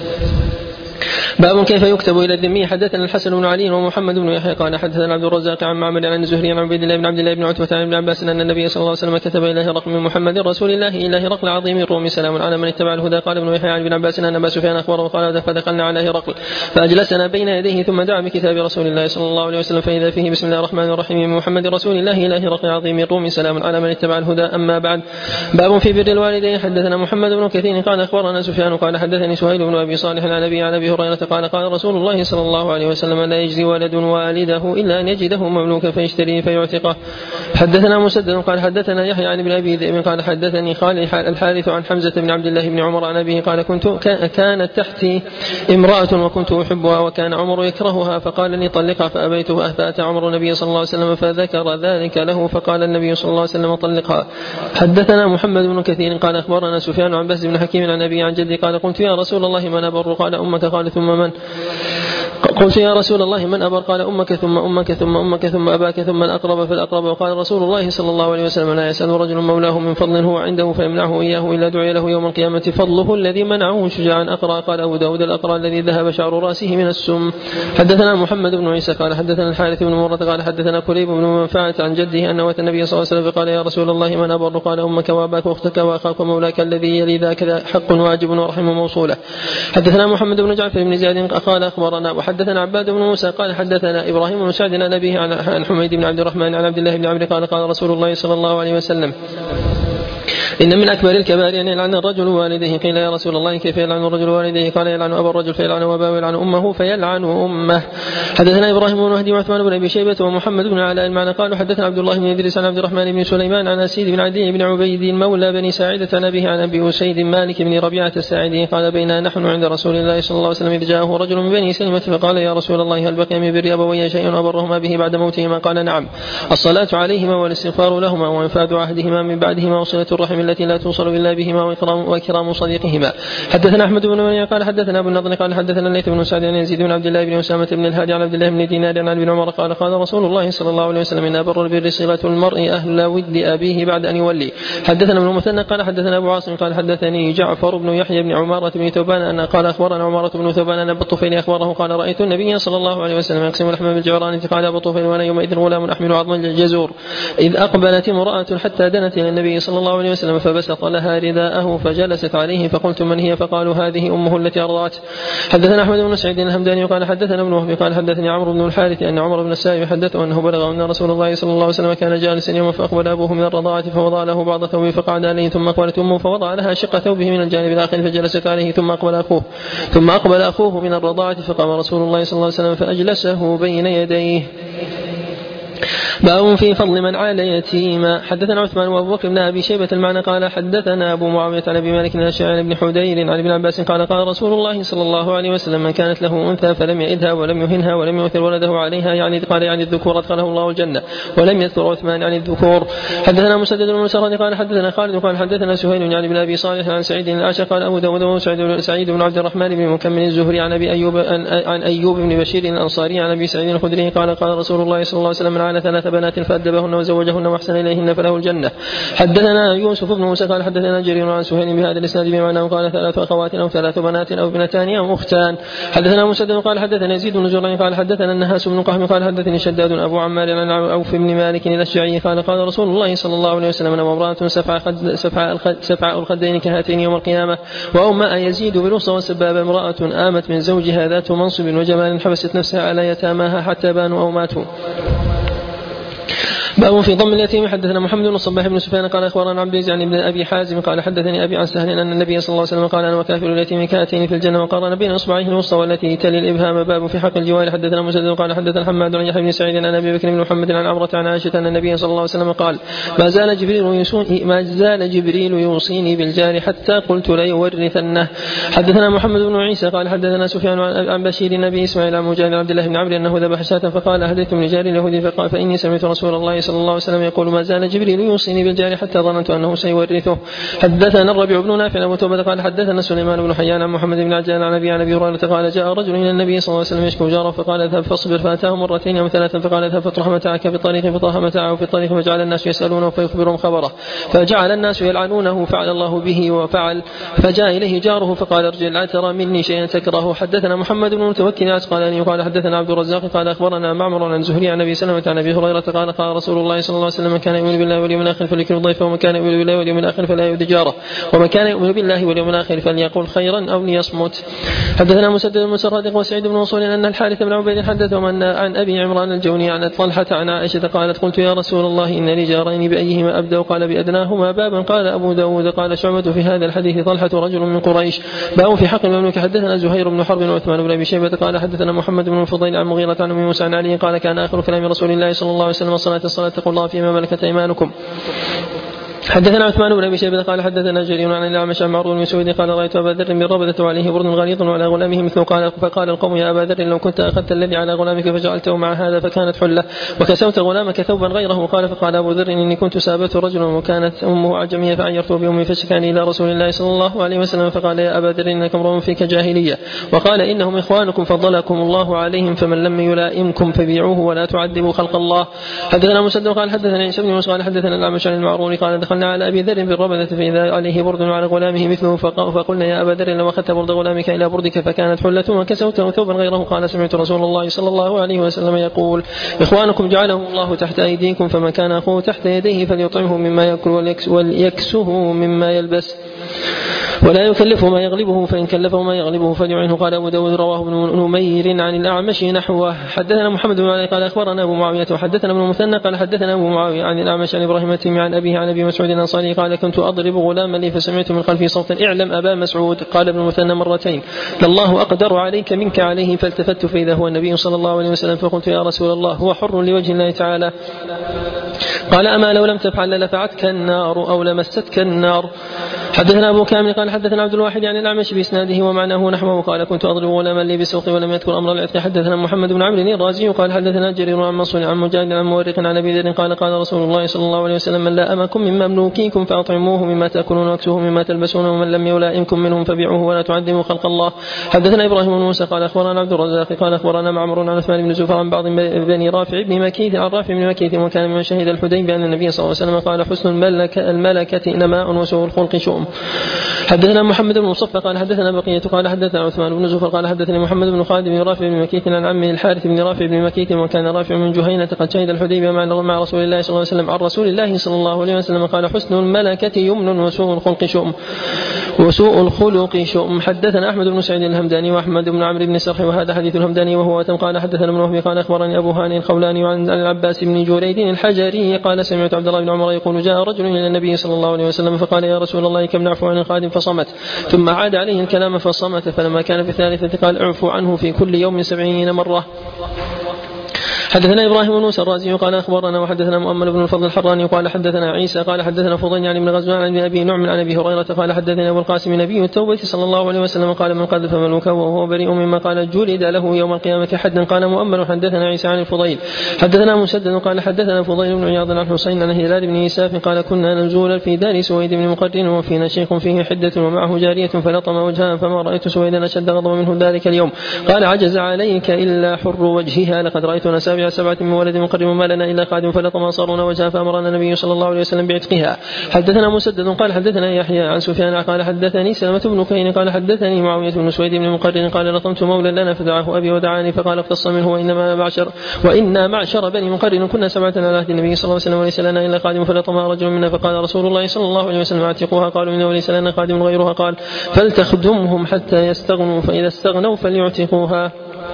باب كيف يكتب إلى الذمي. حدثنا الحسن بن علي ومحمد بن يحيى قال حدثنا عبد الرزاق عن معمر عن الزهري عن عبيد الله بن عبد الله بن عتبة عن ابن عباس أن النبي صلى الله عليه وسلم كتب إلى هرقل من محمد رسول الله إلى هرقل عظيم الروم: سلام على من اتبع الهدى. قال ابن يحيى عن ابن عباس أن أبا سفيان أخبره وقال: فدخلنا على هرقل فأجلسنا بين يديه ثم دعا بكتاب رسول الله صلى الله عليه وسلم فإذا فيه: بسم الله الرحمن الرحيم، محمد رسول الله إلى هرقل عظيم الروم: سلام على من اتبع الهدى. أما بعد. باب في بر الوالدين. حدثنا محمد بن كثير قال أخبرنا سفيان قال حدثني سهيل بن أبي صالح عن أبي عن أبي هريرة قال قال رسول الله صلى الله عليه وسلم: لا يجزي ولد والده إلا أن يجده مملوكا فيشتريه فيعتقه. حدثنا مسدد قال حدثنا يحيى عن ابن أبي ذئب قال حدثني خالد الحارث عن حمزة بن عبد الله بن عمر عن أبيه قال: كنت كانت تحتي امرأة وكنت أحبها وكان عمر يكرهها فقال لي: طلقها فأبيته، فأتى عمر النبي صلى الله عليه وسلم فذكر ذلك له فقال النبي صلى الله عليه وسلم: طلقها. حدثنا محمد بن كثير قال أخبرنا سفيان عن بهز بن حكيم عن أبي عن جدي قال: قلت يا رسول الله من أبر؟ قال: أمك. قال: ثم من؟ قلت يا رسول الله من أبر؟ قال: أمك ثم أمك ثم أمك ثم أباك ثم الأقرب فالأقرب. وقال رسول الله صلى الله عليه وسلم: لا يسأل رجل مولاه من فضل هو عنده فيمنعه إياه إلا دعي له يوم القيامة فضله الذي منعه شجاعا أقرأ. قال أبو داود: الأقرأ الذي ذهب شعر رأسه من السم. حدثنا محمد بن عيسى قال حدثنا الحارث بن مرة قال حدثنا كليب بن منفعة عن جده أنه أتى النبي صلى الله عليه وسلم فقال: يا رسول الله من أبر؟ قال: أمك وأباك وأختك وأخاك ومولاك الذي يلي ذاك حق واجب ورحم موصولة. حدثنا محمد بن جعفر بن زياد قال أخبرنا وحدثنا عباد بن موسى قال حدثنا إبراهيم بن سعد عن أبيه عن حميد بن عبد الرحمن عن عبد الله بن عمرو قال قال رسول الله صلى الله عليه وسلم: إن من أكبر الكبائر أن يلعن الرجل والديه. قيل: يا رسول الله كيف يلعن الرجل والديه؟ قال: يلعن أبا الرجل فيلعن أباه ويلعن أمه فيلعن أمه. حدثنا إبراهيم بن مهدي وعثمان بن أبي شيبة ومحمد بن علاء المعنى قالوا حدثنا عبد الله بن إدريس عن عبد الرحمن بن سليمان عن أسيد بن عدي بن عبيد مولى بني ساعدة عن أبيه عن أبي أسيد مالك بن ربيعة الساعدي قال: بينا نحن عند رسول الله صلى الله عليه وسلم إذ جاءه رجل من بني سلمة فقال: يا رسول الله هل بقي من بر أبوي شيء أبرهما به بعد موتهما؟ قال: نعم، الصلاة عليهما والاستغفار لهما وإنفاذ عهدهما من بعدهما وصلة الرحم التي لا توصل إلا بهما وإكرام, وإكرام صديقهما. حدثنا أحمد بن منيع قال حدثنا أبو النضر قال حدثنا الليث بن سعد عن يزيد بن عبد الله بن أسامة بن الهادي عن عبد الله بن دينار عن ابن عمر قال قال رسول الله صلى الله عليه وسلم: إن أبر البر صلة المرء أهل ود أبيه بعد أن يولي. حدثنا ابن المثنى قال حدثنا أبو عاصم قال حدثني جعفر بن يحيى بن عمارة بن ثوبان أن قال أخبرنا عمارة بن ثوبان أن أبا الطفيل أخبره قال: رأيت النبي صلى الله عليه وسلم يقسم اللحم بالجعران. قال أبو الطفيل: وأنا يومئذ غلام أحمل عظم الجزور إذ أقبلت امرأة حتى دنت إلى النبي صلى الله عليه وسلم فبسط لها رداءه فجلست عليه فقلت: من هي؟ فقالوا: هذه أمه التي أرضعت. حدثنا أحمد بن سعيد الهمداني قال حدثنا ابن وهب قال حدثني عمرو بن الحارث أن عمر بن السائب حدثه أنه بلغ أن رسول الله صلى الله عليه وسلم كان جالسا يوما فأقبل أبوه من الرضاعة فوضع له بعض ثوبه فقعد عليه ثم أقبلت أمه فوضع لها شق ثوبه من الجانب الآخر فجلست عليه ثم أقبل أخوه ثم أقبل أخوه من الرضاعة فقام رسول الله صلى الله عليه وسلم فأجلسه بين يديه. باب في فضل من عال يتيما. حدثنا عثمان وابو بكر بن ابي شيبه المعنى قال حدثنا ابو معاويه عن ابي مالك الاشعري بن حدير عن ابن عباس قال قال رسول الله صلى الله عليه وسلم: من كانت له انثى فلم يئدها ولم يهنها ولم يؤثر ولده عليها يعني قال يعني الذكور ادخله الله الجنه. ولم يذكر عثمان يعني الذكور. حدثنا مسدد بن مسرد قال حدثنا خالد قال حدثنا سهيل يعني بن ابي صالح عن سعيد الاشعري قال ابو داود وسعيد بن عبد الرحمن بن مكمل الزهري عن ابي ايوب عن ايوب بن بشير الانصاري عن ابي سعيد الخدري قال قال رسول الله صلى الله عليه وسلم: من عال ثلاث ثلاث بنات فأدبهن وزوجهن وأحسن إليهن فله الجنة. حدثنا يوسف بن موسى قال حدثنا جرير عن سهيل بهذا الإسناد بمعناه قال ثلاث أخوات أو ثلاث بنات أو ابنتان أو أختان. حدثنا مسدد قال حدثنا يزيد بن زرع قال حدثنا النهاس بن قحم قال حدثني شداد أبو عمار عن عوف بن مالك الأشجعي قال قال رسول الله صلى الله عليه وسلم أنا امرأة سفعاء الخدين كهاتين يوم القيامة وأما يزيد بالوصى والسباب امرأة آمت من زوجها ذات منصب وجمال حبست نفسها على يتاماها حتى بانوا أو ماتوا. باب في ضم اليتيم. حدثنا محمد بن الصباح بن سفيان قال اخبرنا عبد العزيز عن ابن ابي حازم قال حدثني ابي عن سهل ان النبي صلى الله عليه وسلم قال انا وكافر اليتيم كاتين في الجنه وقارن بين اصبعيه الوسطى والتي تلي الابهام. باب في حق الجوار. حدثنا مسدد قال حدثنا حماد عن يحيى بن سعيد عن ابي بكر بن محمد عن عمرة عن عائشه ان النبي صلى الله عليه وسلم قال ما زال جبريل يوصيني ما زال جبريل يوصيني بالجار حتى قلت لا يورثنه. حدثنا محمد بن عيسى قال حدثنا سفيان عن بشير النبي اسماعيل عن مجاهد عبد الله بن عمرو انه ذبح شاة فقال اهديتم لجار اليهودي فقال فاني سمعت رسول الله صلى الله عليه وسلم يقول ما زال جبريل يوصيني بالجار حتى ظننت أنه سيورثه. حدثنا الربيع بن نافع أبو توبة قال حدثنا سليمان بن حيان عن محمد بن عجلان عن أبي عن أبي هريرة قال جاء رجل إلى النبي صلى الله عليه وسلم يشكو جاره فقال اذهب فاصبر فأتاه مرتين أو ثلاثا فقال اذهب فاطرح متاعك في الطريق فطرح متاعه في الطريق فجعل الناس يسألونه فيخبرهم خبره فجعل الناس يلعنونه فعل الله به وفعل. فجاء إليه جاره فقال ارجع لا ترى مني شيئا تكره. حدثنا محمد بن متوكل قال قال حدثنا عبد الرزاق قال أخبرنا معمر عن زهري عن أبي سلمة عن أبي هريرة قال قال رسول الله صلى الله عليه وسلم من كان يؤمن بالله واليوم الآخر فليكرم ضيفه ومن كان يؤمن بالله واليوم الآخر فلا يؤذي جاره ومن كان يؤمن بالله واليوم الآخر فليقل خيرا أو ليصمت. حدثنا مسدد بن مسرهد وسعيد بن منصور أن الحارث بن عبيد حدثهم عن أبي عمران الجوني عن طلحة عن عائشة قالت قلت يا رسول الله إن لي جارين بأيهما أبدأ قال بأدناهما بابا قال أبو داود قال شعبة في هذا الحديث طلحة رجل من قريش. باب في حق المملوك. حدثنا زهير بن حرب وعثمان بن أبي شيبة قال حدثنا محمد بن الفضيل عن مغيرة عن أبي موسى عن علي قال كان آخر كلام رسول الله صلى الله عليه وسلم الصلاة الصلاة تقول الله فيما ملكت أيمانكم. حدثنا عثمان بن ابي شيبه قال حدثنا جرير عن الاعمش عن معروف بن مسعود قال رايت ابا ذر بالربذة وعليه برد غليظ وعلى غلامه مثله قال فقال القوم يا ابا ذر لو كنت اخذت الذي على غلامك فجعلته مع هذا فكانت حله وكسوت غلامك ثوبا غيره. قال فقال ابو ذر اني كنت سابت رجلا وكانت امه عجميه فعيرته بامي فشكاني الى رسول الله صلى الله عليه وسلم فقال يا ابا ذر انك امرؤ فيك جاهليه وقال انهم اخوانكم فضلكم الله عليهم فمن لم يلائمكم فبيعوه ولا تعذبوا خلق الله. حدثنا مسدد قال حدثنا عيسى بن موسى قال حدثنا الاعمش عن المعروف قال دخلنا على ابي ذر الربذة فإذا عليه برد على غلامه مثله فقلنا يا أبا ذر لو أخذت برد غلامك إلى بردك فكانت حلة وكسوته ثوبا غيره. قال سمعت رسول الله صلى الله عليه وسلم يقول إخوانكم جعلهم الله تحت أيديكم فمن كان أخوه تحت يديه فليطعمه مما يأكل وليكسه مما يلبس ولا يكلفه ما يغلبه فإن كلفه ما يغلبه فليعنه. قال أبو داود رواه ابن نمير عن الأعمش نحوه. حدثنا محمد بن علي قال أخبرنا أبو معاوية وحدثنا ابن المثنى قال حدثنا أبو معاوية عن الأعمش عن إبراهيم التيمي عن أبيه عن أبي مسعود الأنصاري قال كنت أضرب غلاما لي فسمعت من خلفي صوتا اعلم أبا مسعود. قال ابن المثنى مرتين لله أقدر عليك منك عليه فالتفت فإذا هو النبي صلى الله عليه وسلم فقلت يا رسول الله هو حر لوجه الله تعالى. قال أما لو لم تفعل لفعتك النار أو لمستك النار. حدثنا أبو كامل قال حدثنا عبد الواحد عن الأعمش بإسناده ومعناه نحوه قال كنت أضرب غلاما لي بسوق ولم يذكر أمر العتق. حدثنا محمد بن عمرو الرازي قال حدثنا جرير عن منصور عن مجاهد عن مورق عن أبي ذر قال قال رسول الله صلى الله عليه وسلم من لا أمكم من مملوكيكم فأطعموه مما تأكلون واكسوه مما تلبسون ومن لم يلائمكم منهم فبيعوه ولا تعذبوا خلق الله. حدثنا إبراهيم بن موسى قال أخبرنا عبد الرزاق قال أخبرنا معمر عن عثمان بن زفر عن بعض بني رافع بن مكيث عن رافع بن مكيث وكان من شهد الحديبية أن النبي صلى الله عليه وسلم قال حسن الملكة, الملكة نماء وسوء الخلق شؤم. حدثنا محمد بن مصفى قال حدثنا بقية قال حدثنا عثمان بن زفر قال حدثني محمد بن خالد بن رافع بن مكيث عن عمه الحارث بن رافع بن مكيث وكان رافع من جهينة قد شهد الحديبية مع رسول الله صلى الله عليه وسلم عن رسول الله صلى الله عليه وسلم قال حسن الملكة يمن وسوء الخلق شؤم وسوء الخلق شؤم. حدثنا أحمد بن سعيد الهمداني وأحمد بن عمرو بن سرح وهذا حديث الهمداني وهو وتم قال حدثنا ابن وهب قال أخبرني أبو هاني الخولاني عن العباس بن جريد الحجري قال سمعت عبد الله بن عمر يقول جاء رجل إلى النبي صلى الله عليه وسلم فقال يا رسول الله كم نعفو عن الخادم فصمت ثم عاد عليه الكلام فصمت فلما كان في الثالثة قال اعفو عنه في كل يوم سبعين مرة. حدثنا إبراهيم بن موسى الرازي قال أخبرنا وحدثنا مؤمل بن الفضل الحراني قال حدثنا عيسى قال حدثنا فضيل عن ابن غزوان عن أبي نعم عن أبي هريرة قال حدثنا أبو القاسم نبي التوبة صلى الله عليه وسلم قال من قذف ملوكه وهو بريء مما قال جلد له يوم القيامة حدا. قال مؤمل حدثنا عيسى عن الفضيل حدثنا مسدد قال حدثنا فضيل بن عياض عن حسين عن هلال بن إساف قال كنا نزول في دار سويد بن مقرن وفينا شيخ فيه حدة ومعه جارية فلطم وجهها فما رأيت سويدا أشد غضب منه ذلك اليوم. قال عجز عليك إلا حر وجهها لقد رأيت نسابح السابعة سبعة من ولد مقرب ما لنا إلا خادم فلطم صارون وجاء فأمرنا النبي صلى الله عليه وسلم بعتقها. حدثنا مسدد قال حدثنا يحيى عن سفيان قال حدثني سلمة بن كين قال حدثني معاوية بن سويد بن مقرن قال لطمت مولى لنا فدعاه أبي ودعاني فقال اقتص منه وإنما معشر وإنا معشر بني مقرن كنا سبعة على عهد النبي صلى الله عليه وسلم وليس لنا إلا خادم فلطم رجل منا فقال رسول الله صلى الله عليه وسلم اعتقوها قالوا إنه وليس لنا خادم غيرها قال فلتخدمهم حتى يستغنوا فإذا استغنوا فليعتقوها.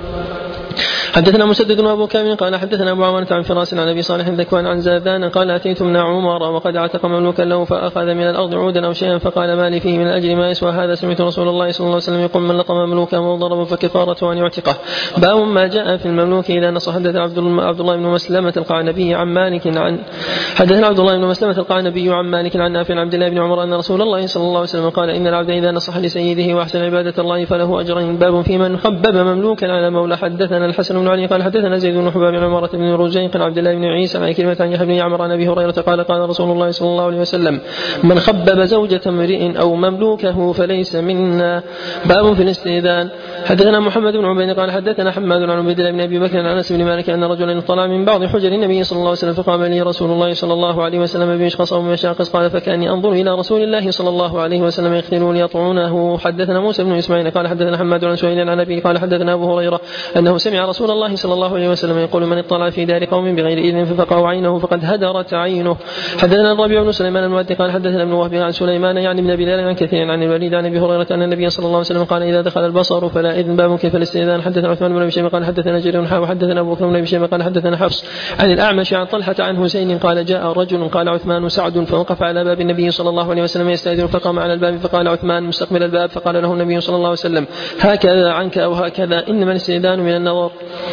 حدثنا مسدد وابو كامل قال حدثنا ابو عوانة عن فراس عن ابي صالح ذكوان عن زادان قال اتيت ابن عمر وقد اعتق مملوكا له فاخذ من الارض عودا او شيئا فقال ما لي فيه من اجل ما يسوى هذا سمعت رسول الله صلى الله عليه وسلم يقول من لطم مملوكا وضرب فكفارته ان يعتقه. باب ما جاء في المملوك اذا نصح. حدثنا عبد الله بن مسلمة القعنبي عن مالك عن حدثنا عبد الله بن مسلمة القعنبي عن مالك عن نافع عن عبد الله بن عمر ان رسول الله صلى الله عليه وسلم قال ان العبد اذا نصح لسيده واحسن عبادة الله فله اجرين. باب في من خبب مملوكا على مولى. حدثنا الحسن بن علي قال حدثنا زيد بن حباب عن عمارة بن رزيق عن عبد الله بن عيسى عن كلمة عن يحيى بن يعمر عن ابي هريرة قال قال رسول الله صلى الله عليه وسلم من خبب زوجة امرئ او مملوكه فليس منا. باب في الاستئذان. حدثنا محمد بن عبيد قال حدثنا حماد عن عبيد الله بن ابي بكر عن انس بن مالك ان رجلا طلع من بعض حجر النبي صلى الله عليه وسلم فقام لي رسول الله صلى الله عليه وسلم بمشخص او مشاقص قال فكاني انظر الى رسول الله صلى الله عليه وسلم يقتلون يطعنونه. حدثنا موسى بن اسماعيل قال حدثنا حماد عن سهيل عن ابي قال حدثنا ابو هريرة انه سمع رسول الله صلى الله عليه وسلم يقول من اطلع في دار قوم بغير اذن ففقعوا عينه فقد هدرت عينه. حدثنا الربيع بن سليمان المؤدي قال حدثنا ابن وهب عن سليمان يعني ابن بلال عن كثير عن الوليد عن ابي هريرة ان النبي صلى الله عليه وسلم قال اذا دخل البصر فلا اذن. باب كيف الاستئذان. حدثنا عثمان بن ابي شيبه قال حدثنا جرير وحدثنا ابو بكر بن ابي شيبه قال حدثنا حفص عن الاعمش عن طلحة عن حسين قال جاء رجل قال عثمان سعد فوقف على باب النبي صلى الله عليه وسلم يستأذن فقام على الباب فقال عثمان مستقبل الباب فقال له النبي صلى الله عليه وسلم هكذا عنك او هكذا انما الاستئذان من النظر.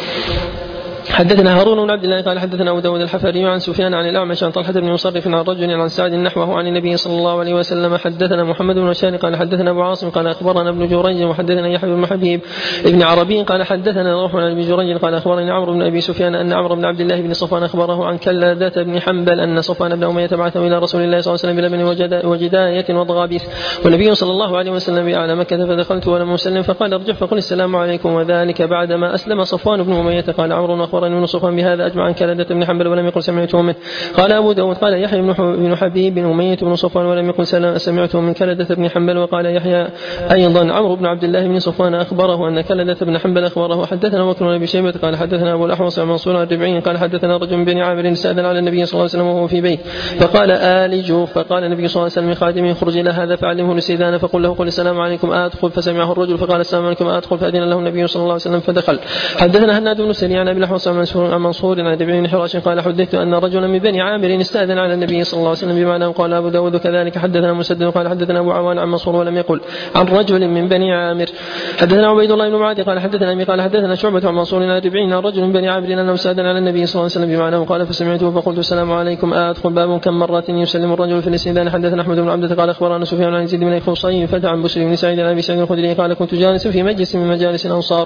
حدثنا هارون بن عبد الله قال حدثنا أبو داود الحفري عن سفيان عن الأعمش عن طلحة بن مصرف عن رجل عن سعد نحوه عن النبي صلى الله عليه وسلم. حدثنا محمد بن بشار قال حدثنا أبو عاصم قال أخبرنا ابن جريج وحدثنا يحيى بن حبيب ابن عربي قال حدثنا روح عن ابن جريج قال أخبرني عمرو بن أبي سفيان أن عمرو بن عبد الله بن صفوان أخبره عن كلادة بن حنبل أن صفوان بن أمية بعثه إلى رسول الله صلى الله عليه وسلم بلبن وجداية وضغابيث والنبي صلى الله عليه وسلم بأعلى مكة فدخلت ولم أسلم فقال ارجع فقل السلام عليكم وذلك بعدما أسلم صفوان بن أمية. قال عمرو أخبرني بن صفوان بهذا أجمع عن كلادة بن حنبل ولم يقل سمعته منه. قال أبو داود قال يحيى بن حبيب بن أمية بن صفوان ولم يقل سمعته من كلادة بن حنبل. وقال يحيى أيضا عمرو بن عبد الله بن صفوان أخبره أن كلادة بن حنبل أخبره. حدثنا بكر بن أبي شيبة قال حدثنا أبو الأحوص عن منصور الربعي قال حدثنا رجل من بني عامر استأذن على النبي صلى الله عليه وسلم وهو في بيت فقال آلج فقال النبي صلى الله عليه وسلم خادمه اخرج إلى هذا فعلمه الاستئذان فقل له قل السلام عليكم أدخل فسمعه الرجل فقال السلام عليكم أدخل فأذن له النبي صلى الله عليه وسلم فدخل. حدثنا هناد بن سري عن أبي الأحوص عن منصور عن بن حراش قال حدثت أن رجلا من بني عامر استأذن على النبي صلى الله عليه وسلم بمعنى قال أبو داود كذلك. حدثنا مسدد قال حدثنا أبو عوان عن منصور ولم يقل عن رجل من بني عامر. حدثنا عبيد الله بن معاذ قال حدثنا أبي قال حدثنا شعبة عن منصور عن ربعين عن رجل من بني عامر أنه استأذن على النبي صلى الله عليه وسلم بمعنى قال فسمعته فقلت السلام عليكم أدخل. باب كم مرة يسلم الرجل في الاستئذان. حدثنا أحمد بن عبدة قال أخبرنا سفيان عن يزيد بن خصي فتى عن بشر بن سعيد عن أبي سعيد الخدري قال كنت جالسا في مجلس من مجالس الأنصار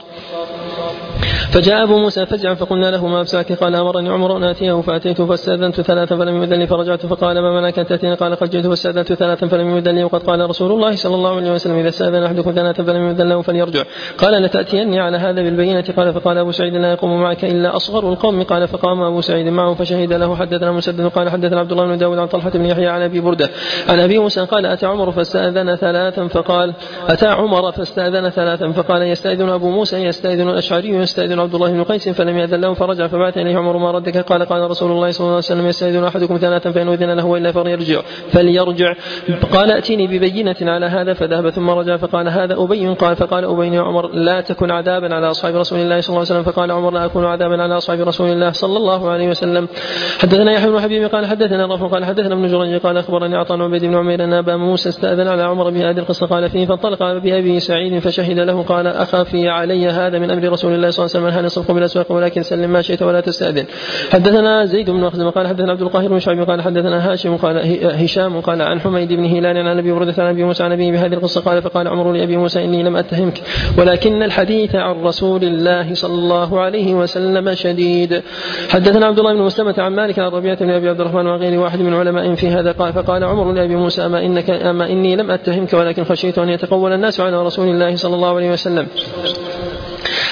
فجاء أبو موسى فزعا فقلنا له ما أبساك قال أمرني عمر أن آتيه فأتيته فاستأذنت ثلاثا فلم يؤذن لي فرجعت فقال ما منعك أن تأتيني قال قد جئت فاستأذنت ثلاثا فلم يؤذن لي وقد قال رسول الله صلى الله عليه وسلم إذا استأذن أحدكم ثلاثا فلم يؤذن له فليرجع. قال لتأتيني على هذا بالبينة قال فقال أبو سعيد لا يقوم معك إلا أصغر القوم قال فقام أبو سعيد معه فشهد له. حدثنا مسدد قال حدثنا عبد الله بن داود عن طلحة بن يحيى عن أبي بردة عن أبي موسى قال أتى عمر فاستأذن ثلاثا فقال أتى عمر فاستأذن ثلاثا فقال يستأذن أبو موسى يستأذن الأشعري يستأذن عبد الله بن قيس فلم يأذن له فرجع فبعث إليه عمر ما ردك قال قال رسول الله صلى الله عليه وسلم يستأذن أحدكم ثلاثا فإن أذن له وإلا فليرجع فليرجع. قال أتيني ببينة على هذا فذهب ثم رجع فقال هذا أبي قال فقال أبي يا عمر لا تكن عذابا على أصحاب رسول الله صلى الله عليه وسلم فقال عمر لا أكون عذابا على أصحاب رسول الله صلى الله عليه وسلم. حدثنا يحيى بن حبيب قال حدثنا رفع قال حدثنا ابن جريج قال أخبرني عطاء عبيد بن عمير أن أبا موسى استأذن على عمر بهذه القصة قال فيه فانطلق بأبي سعيد فشهد له قال أخافي علي هذا من أمر رسول الله صلى الله عليه وسلم هل نصرف بالأسواق ولكن سلم ما شئت ولا تستأذن. حدثنا زيد بن مخزم قال حدثنا عبد القاهر بن شعيب قال حدثنا هاشم قال هشام قال عن حميد بن هلال عن أبي بردة عن أبي موسى عن أبي بهذه القصة قال فقال عمر لأبي موسى إني لم أتهمك ولكن الحديث عن رسول الله صلى الله عليه وسلم شديد. حدثنا عبد الله بن مسلمة عن مالك عن ربيعة بن أبي عبد الرحمن وغير واحد من علماء في هذا قال فقال عمر لأبي موسى أما, إنك أما إني لم أتهمك ولكن خشيت أن يتقول الناس على رسول الله صلى الله عليه وسلم.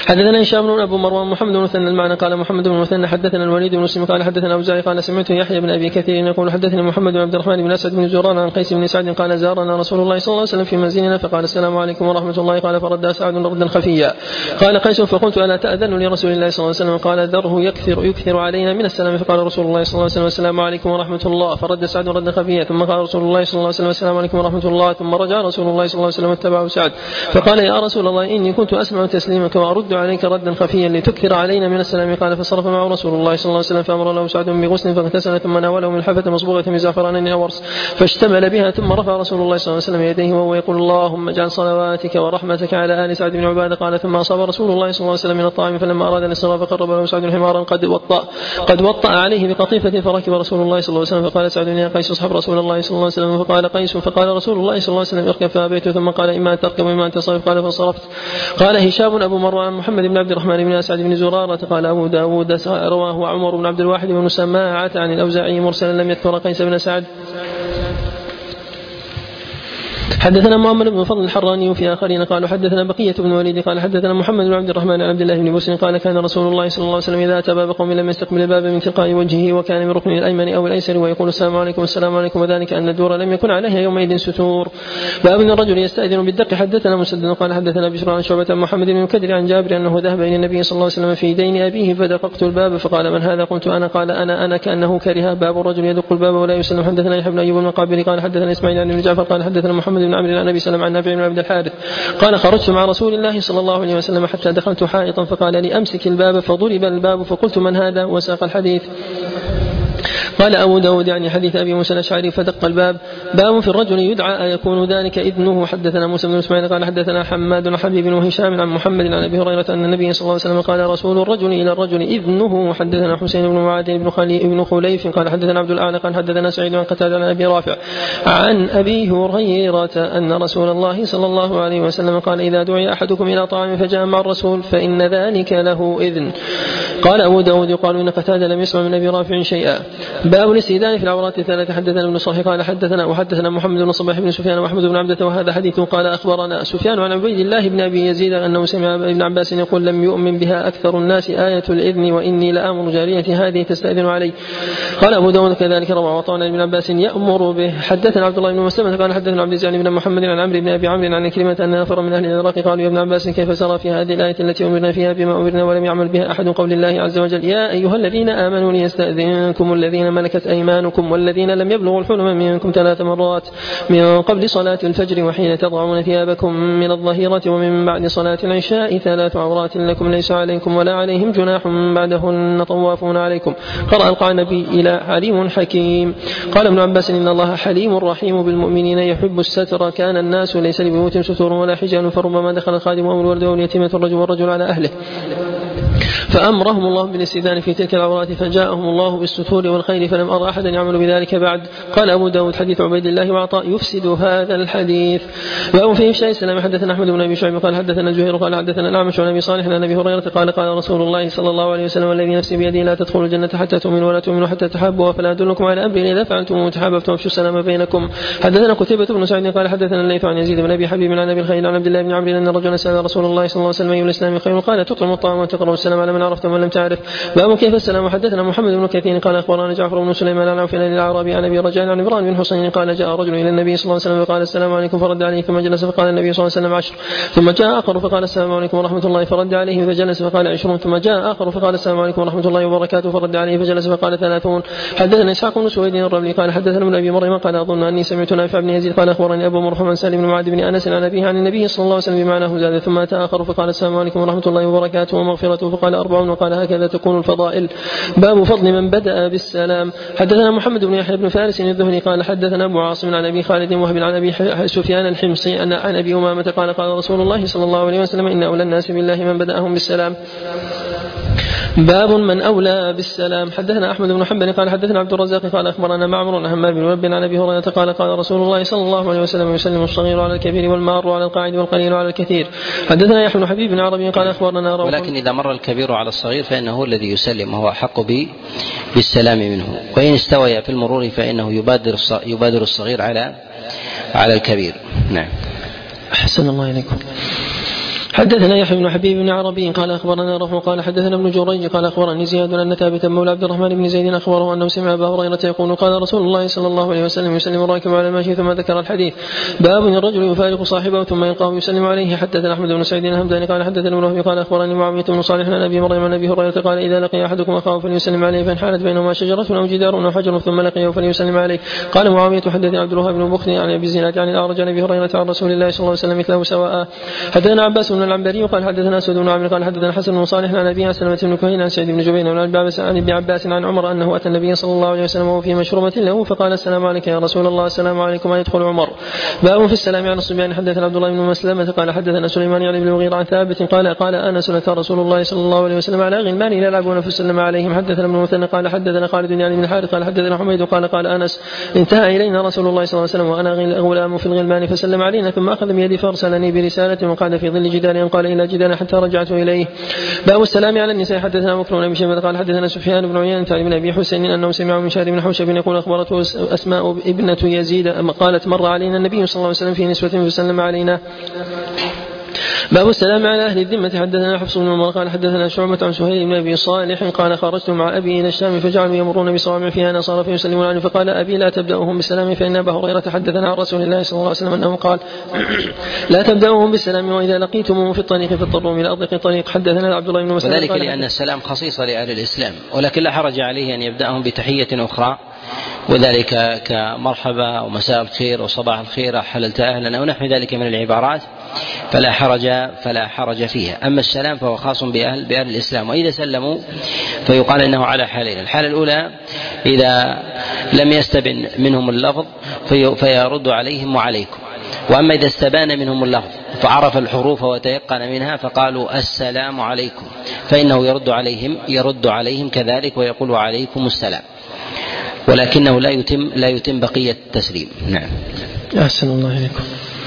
حدثنا هشام بن أبو مروان محمد بن مثنى المعنى قال محمد بن مثنى حدثنا الوليد بن مسلم قال حدثنا أوزاعي قال سمعت يحيى بن أبي كثير يقول حدثني محمد بن عبد الرحمن بن أسعد بن زوران عن قيس بن سعد قال زارنا رسول الله صلى الله عليه وسلم في منزلنا فقال السلام عليكم ورحمة الله قال فرد سعد ردا خفيا قال قيس فقلت ألا تأذن لرسول الله صلى الله عليه وسلم قال ذره يكثر يكثر علينا من السلام فقال رسول الله صلى الله عليه وسلم السلام عليكم ورحمة الله فرد سعد ردا خفيا ثم قال رسول الله صلى الله عليه وسلم السلام عليكم ورحمة الله ثم رجع رسول الله صلى الله عليه وسلم اتبعه سعد فقال يا رسول الله إني كنت أسمع تسليمك وأرد عليك ردا خفيا لتكثر علينا من السلام قال فصرف معه رسول الله صلى الله عليه وسلم فأمر له سعد بغسل فاغتسل ثم ناوله من حفة مصبوغة من زعفران أو ورس فاشتمل بها ثم رفع رسول الله صلى الله عليه وسلم يديه وهو يقول اللهم اجعل صلواتك ورحمتك على آل سعد بن عبادة قال ثم أصاب رسول الله صلى الله عليه وسلم من الطعام فلما أراد الانصراف قرب له سعد حمارا قد وطأ قد وطأ عليه بقطيفة فركب رسول الله صلى الله عليه وسلم فقال سعد يا قيس اصحب رسول الله صلى الله عليه وسلم فقال قيس فقال رسول الله صلى الله عليه وسلم اركب فأبيت ثم قال إما أن تركب وإما أن تصرف قال فانصرفت. قال هشام أبو مروان محمد بن عبد الرحمن بن أسعد بن زرارة قال أبو داود رواه عمر بن عبد الواحد بن سماعة عن الأوزاعي مرسلا لم يذكر قيس بن سعد. حدثنا محمد بن فضل الحراني في آخرين قالوا حدثنا بقية بن وليد قال حدثنا محمد بن عبد الرحمن عن عبد الله بن بسر قال كان رسول الله صلى الله عليه وسلم إذا أتى باب قوم لم يستقبل الباب من تلقاء وجهه وكان من ركن الأيمن أو الأيسر ويقول السلام عليكم السلام عليكم وذلك أن الدور لم يكن عليها يومئذ ستور. باب أن الرجل يستأذن بالدق حدثنا مسدد قال حدثنا بشر عن شعبة محمد بن مكدر عن جابر أنه ذهب إلى النبي صلى الله عليه وسلم في دين أبيه فدققت الباب فقال من هذا قلت أنا قال أنا أنا كأنه كره باب الرجل يدق الباب ولا يسلم. حدثنا يحيى بن أيوب المقابري قال حدثنا إسماعيل بن جعفر قال حدثنا محمد بن عمرو عن أبي سلمة عن نافع بن عبد الحارث قال خرجت مع رسول الله صلى الله عليه وسلم حتى دخلت حائطا فقال لي أمسك الباب فضرب الباب فقلت من هذا وساق الحديث. قال أبو داود يعني حديث أبي موسى الأشعري فدق الباب. باب في الرجل يدعى أيكون ذلك إذنه. حدثنا موسى بن إسماعيل قال حدثنا حماد بن حبيب بن هشام عن محمد عن أبي هريرة أن النبي صلى الله عليه وسلم قال رسول الرجل إلى الرجل إذنه. حدثنا حسين بن معاذ بن خلي بن خليف قال حدثنا عبد الأعلى قال حدثنا سعيد عن قتادة عن أبي رافع عن أبي هريرة أن رسول الله صلى الله عليه وسلم قال إذا دعي أحدكم إلى طعام فجاء مع الرسول فإن ذلك له إذن. قال أبو داود يقال إن قتادة لم يسمع من أبي رافع شيئا. باب الاستئذان في العورات الثلاثة. حدثنا ابن صالح قال حدثنا وحدثنا محمد بن صباح بن سفيان وأحمد بن عبدة وهذا حديث. قال أخبرنا سفيان عن عبيد الله بن أبي يزيد أنه سمع ابن عباس يقول لم يؤمن بها أكثر الناس آية الإذن وإني لآمر جارية هذه تستأذن علي. قال أبو داود كذلك روى وطعنا ابن عباس يأمر به. حدثنا عبد الله بن مسلمة قال حدثنا عبد العزيز بن محمد عن عمرو بن أبي عمرو عن كلمة أن نفر من أهل العراق قالوا يا ابن عباس كيف سرى في هذه الآية التي أمرنا فيها بما أمرنا ولم يعمل بها أحد قول الله عز وجل يا أيها الذين آمنوا ليستأذنكم الذين ملكت أيمانكم والذين لم يبلغوا الحلم منكم ثلاث مرات من قبل صلاة الفجر وحين تضعون ثيابكم من الظهيرة ومن بعد صلاة العشاء ثلاث عورات لكم ليس عليكم ولا عليهم جناح بعدهن طوافون عليكم. قرأ القعنبي إلى عليم حكيم. قال ابن عباس إن الله حليم رحيم بالمؤمنين يحب الستر كان الناس ليس لبيوت ستور ولا حجال فربما دخل الخادم أو الولد واليتيمة الرجل والرجل على أهله فأمرهم الله بالاستئذان في تلك العورات فجاءهم الله بالستور والخير فلم أرى أحدا يعمل بذلك بعد. قال أبو داود حديث عبيد الله وعطاء يفسد هذا الحديث. باب في إفشاء السلام. حدثنا أحمد بن أبي شعيب قال حدثنا زهير قال حدثنا الأعمش عن أبي صالح عن أبي هريرة قال قال رسول الله صلى الله عليه وسلم الذي نفسي بيده لا تدخلوا الجنة حتى تؤمنوا ولا تؤمنوا حتى تحابوا فلا أدلكم على أمر إذا فعلتم تحاببتم وافشوا السلام بينكم. حدثنا قتيبة بن سعيد قال حدثنا الليث عن يزيد بن أبي حبيب عن أبي الخيل عن عبد الله بن عمرو أن رجلا سأل رسول الله صلى الله عليه وسلم أي الإسلام خير قال تطعم الطعام وتقرأ السلام على من عرفت ومن لم تعرف. باب كيف السلام. حدثنا محمد بن كثير قال أخبرنا جعفر بن سليمان عن عوف الأعرابي عن أبي رجاء عن عمران بن حسين قال جاء رجل إلى النبي صلى الله عليه وسلم فقال السلام عليكم فرد عليه ثم جلس فقال النبي صلى الله عليه وسلم عشر. ثم جاء آخر فقال السلام عليكم ورحمة الله فرد عليه فجلس فقال عشرون. ثم جاء آخر فقال السلام عليكم ورحمة الله وبركاته فرد عليه فجلس فقال ثلاثون. حدثنا إسحاق بن سويد الرملي قال حدثنا ابن أبي مريم قال أظن أني سمعت نافع بن يزيد قال أخبرني أبو مرحوم عن سالم بن معاذ بن أنس عن أبيه عن النبي صلى الله عليه وسلم بمعناه زاد. ثم أتى آخر فقال السلام عليكم ورحمة الله وبركاته ومغفرته فقال أربعون وقال هكذا تكون الفضائل. باب فضل من بدأ بالسلام. حدثنا محمد بن يحيى بن فارس الذهني قال حدثنا أبو عاصم عن أبي خالد وهب عن أبي سفيان الحمصي أن عن أبي أمامة قال قال رسول الله صلى الله عليه وسلم إن أولى الناس بالله من بدأهم بالسلام. باب من أولى بالسلام. حدثنا أحمد بن حنبل قال حدثنا عبد الرزاق قال أخبرنا معمر عن همام بن منبه عن أبي هريرة قال قال رسول الله صلى الله عليه وسلم يسلم الصغير على الكبير والمار على القاعد والقليل على الكثير. حدثنا يحيى بن حبيب بن عربي قال أخبرنا روح. ولكن إذا مر الكبير على الصغير فإنه الذي يسلم وهو أحق بالسلام منه وإن استوي في المرور فإنه يبادر يبادر الصغير على على الكبير. نعم. أحسن الله إليكم. حدثنا يحيى بن حبيب بن عربي قال أخبرنا رفع قال حدثنا ابن جريج قال أخبرني زياد أن ثابتا مولى عبد الرحمن بن زيد أخبره أنه سمع أبا هريرة يقول قال رسول الله صلى الله عليه وسلم يسلم الراكب على الماشي ثم ذكر الحديث باب الرجل يفارق صاحبه ثم يلقاه يسلم عليه. حدثنا أحمد بن سعيد الهمداني قال حدثنا ابن وهب قال أخبرني معاوية بن صالح عن أبي مريم عن أبي هريرة قال إذا لقي أحدكم أخاه فليسلم عليه فإن حالت بينهما شجرة أو جدار أو حجر ثم لقيه فليسلم عليه. قال معاوية حدثني عبد الوهاب بن بخني عن أبي زناد عن الأعرج عن أبي هريرة عن رسول الله صلى الله عليه وسلم مثله سواء. حدثنا عباس بن العنبري قال حدثنا أسود بن عامر قال حدثنا حسن بن صالح عن أبي سلمة بن كهيل عن سعيد بن جبير عن ابن عباس عن عمر أنه أتى النبي صلى الله عليه وسلم وهو في مشروبة له فقال السلام عليك يا رسول الله السلام عليكم أن يدخل عمر. باب في السلام عن الصبيان. حدثنا عبد الله بن مسلمة قال حدثنا سليمان عن ابن المغيرة عن ثابت قال قال أنس أتى رسول الله صلى الله عليه وسلم على غلمان يلعبون فسلم عليهم. حدثنا ابن المثنى قال حدثنا خالد يعني بن الحارث قال حدثنا حميد قال قال أنس انتهى إلينا رسول الله صلى الله عليه وسلم وأنا غلام في الغلمان فسلم علينا ثم أخذ بيدي فأرسلني برسالة وقعد في ظل جدار قال إلى جدار حتى رجعت إليه. باب السلام على النساء. حدثنا بكر بن أبي شيبة قال حدثنا سفيان بن عيينة عن ابن أبي حسين أنه سمع من شهر بن حوشب يقول أخبرته أسماء ابنة يزيد قالت مر علينا النبي صلى الله عليه وسلم في نسوة فسلم علينا. باب السلام على أهل الذمة. حدثنا حفص بن عمر قال حدثنا شعبة عن سهيل بن أبي صالح قال خرجت مع أبي إلى الشام فجعلوا يمرون بصوامع فيها نصارى فيسلمون عنه فقال أبي لا تبدأهم بالسلام فإن أبا هريرة حدثنا عن رسول الله صلى الله عليه وسلم أنه قال لا تبدأهم بالسلام وإذا لقيتموهم في الطريق فاضطروا إلى أضيق الطريق. حدثنا عبد الله بن مسلم وذلك لأن السلام خصيصة لأهل الإسلام ولكن لا حرج عليه أن يبدأهم بتحية أخرى وذلك كمرحبا ومساء الخير وصباح الخير حللت أهلا أو نحو ذلك من العبارات فلا حرج فلا حرج فيها. أما السلام فهو خاص بأهل, بأهل الإسلام وإذا سلموا فيقال إنه على حالين. الحالة الأولى إذا لم يستبن منهم اللفظ في فيرد عليهم وعليكم، وأما إذا استبان منهم اللفظ فعرف الحروف وتيقن منها فقالوا السلام عليكم فإنه يرد عليهم يرد عليهم كذلك ويقول عليكم السلام ولكنه لا يتم لا يتم بقية التسليم. نعم. أحسن الله إليكم.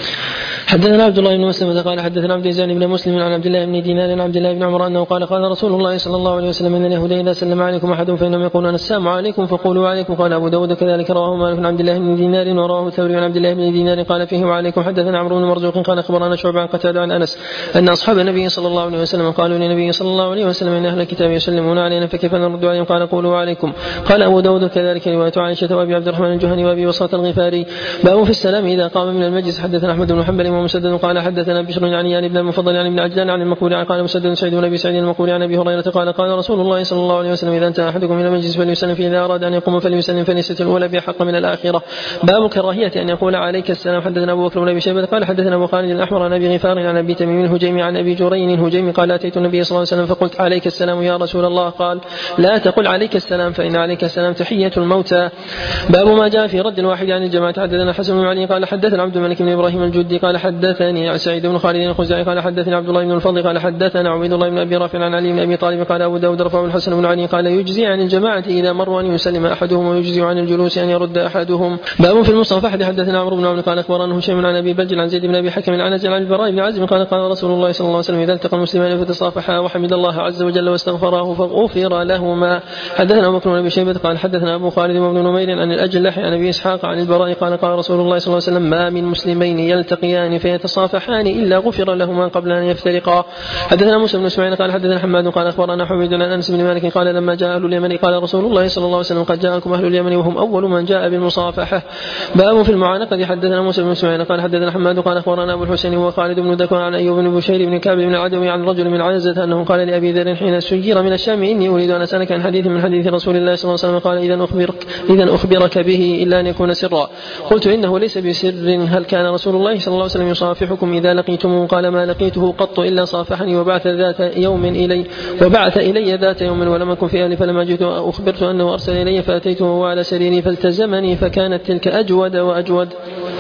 حدثنا عبد الله بن مسلم قال حدثنا عبد الرزاق بن مسلم عن عبد الله بن دينار عن عبد الله بن عمر انه قال قال رسول الله صلى الله عليه وسلم ان اليهود اذا سلم عليكم احد فانهم يقولون السلام عليكم فقولوا عليكم. قال ابو داود كذلك رواه مالك عن عبد الله بن دينار ورواه ثوري عن عبد الله بن دينار قال فيه وعليكم. حدثنا عمرو بن مرزوق قال اخبرنا شعبة عن قتادة عن انس ان اصحاب النبي صلى الله عليه وسلم قالوا للنبي صلى الله عليه وسلم ان اهل الكتاب يسلمون علينا فكيف نرد عليهم قال قولوا عليكم. قال ابو داود كذلك روايه عائشه وابي عبد الرحمن الجهني وابي وصاة الغفاري. باب في السلام اذا قام من المجلس. حدثنا احمد بن حنبل ومسدد قال حدثنا بشر يعني يعني ابن المفضل يعني ابن عجلان عن المقبول عن قال مسدد سعيد بن ابي سعيد المقبول عن ابي هريره قال قال رسول الله صلى الله عليه وسلم اذا انتهى احدكم الى المجلس فليسلم فاذا اراد ان يقوم فليسلم فليست الاولى بحق من الاخره. باب كراهيه ان يقول عليك السلام. حدثنا ابو بكر بن ابي شيبه قال حدثنا ابو خالد الاحمر عن ابي غفار عن ابي تميم الهجيمي عن ابي جرين الهجيمي قال اتيت النبي صلى الله عليه وسلم فقلت عليك السلام يا رسول الله قال لا تقل عليك السلام فان عليك السلام تحيه الموتى. باب ما جاء في رد الواحد عن الجماعه. حدثنا حسن بن علي قال حدثنا عبد الملك بن ابراهيم الجدي قال حدثني سعيد بن خالد الخزاعي قال حدثني عبد الله بن الفضل قال حدثنا عبيد الله بن ابي رافع عن علي بن ابي طالب قال ابو داود رفعه الحسن بن علي قال يجزي عن الجماعه اذا مروا ان يسلم احدهم ويجزي عن الجلوس ان يرد احدهم. باب في المصافحه. حدثنا عمرو بن عمرو قال اخبرنا هشام عن ابي بلج عن زيد بن ابي حكم عن عن البراء بن عازب قال قال رسول الله صلى الله عليه وسلم اذا التقى المسلمان فتصافحا وحمد الله عز وجل واستغفراه فغفر لهما. حدثنا ابو بكر بن ابي شيبه قال حدثنا ابو خالد بن نمير عن الاجلح عن ابي اسحاق عن البراء قال قال رسول الله صلى الله عليه وسلم ما من مسلمين يلتقيان فيتصافحان الا غفر لهما قبل ان يفترقا. حدثنا موسى بن اسماعيل قال حدثنا حماد قال اخبرنا حميد عن انس بن مالك قال لما جاء اهل اليمن قال رسول الله صلى الله عليه وسلم قد جاءكم اهل اليمن وهم اول من جاء بالمصافحه. باب في المعانقه. حدثنا موسى بن اسماعيل قال حدثنا حماد قال اخبرنا ابو الحسين وخالد بن ذكوان عن ايوب بن بشير بن كعب بن العدوي عن رجل من عنزه انه قال لابي ذر حين سجر من الشام اني اريد ان اسالك عن حديث من حديث رسول الله صلى الله عليه وسلم قال اذا اخبرك اذا اخبرك به الا ان يكون سرا. قلت انه ليس بسر هل كان رسول الله صلى الله عليه وسلم يصافحكم اذا لقيتموه قال ما لقيته قط الا صافحني وبعث ذات يوم الي وبعث الي ذات يوم ولم اكن في اهلي فلما جئت اخبرت انه ارسل الي فاتيته وهو على سريري فالتزمني فكانت تلك اجود واجود.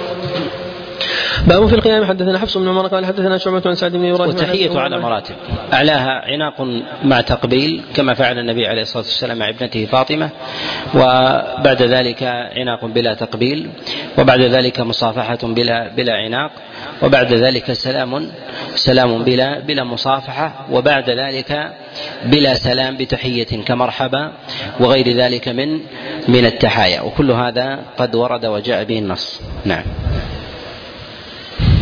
باب في القيام. حدثنا حفص بن عمر قال حدثنا شعبة عن سعد بن ابراهيم. وتحية على مراتب أعلاها عناق مع تقبيل كما فعل النبي عليه الصلاة والسلام مع ابنته فاطمة وبعد ذلك عناق بلا تقبيل وبعد ذلك مصافحة بلا بلا عناق وبعد ذلك سلام سلام بلا بلا مصافحة وبعد ذلك بلا سلام بتحية كمرحبا وغير ذلك من من التحايا وكل هذا قد ورد وجاء به النص. نعم.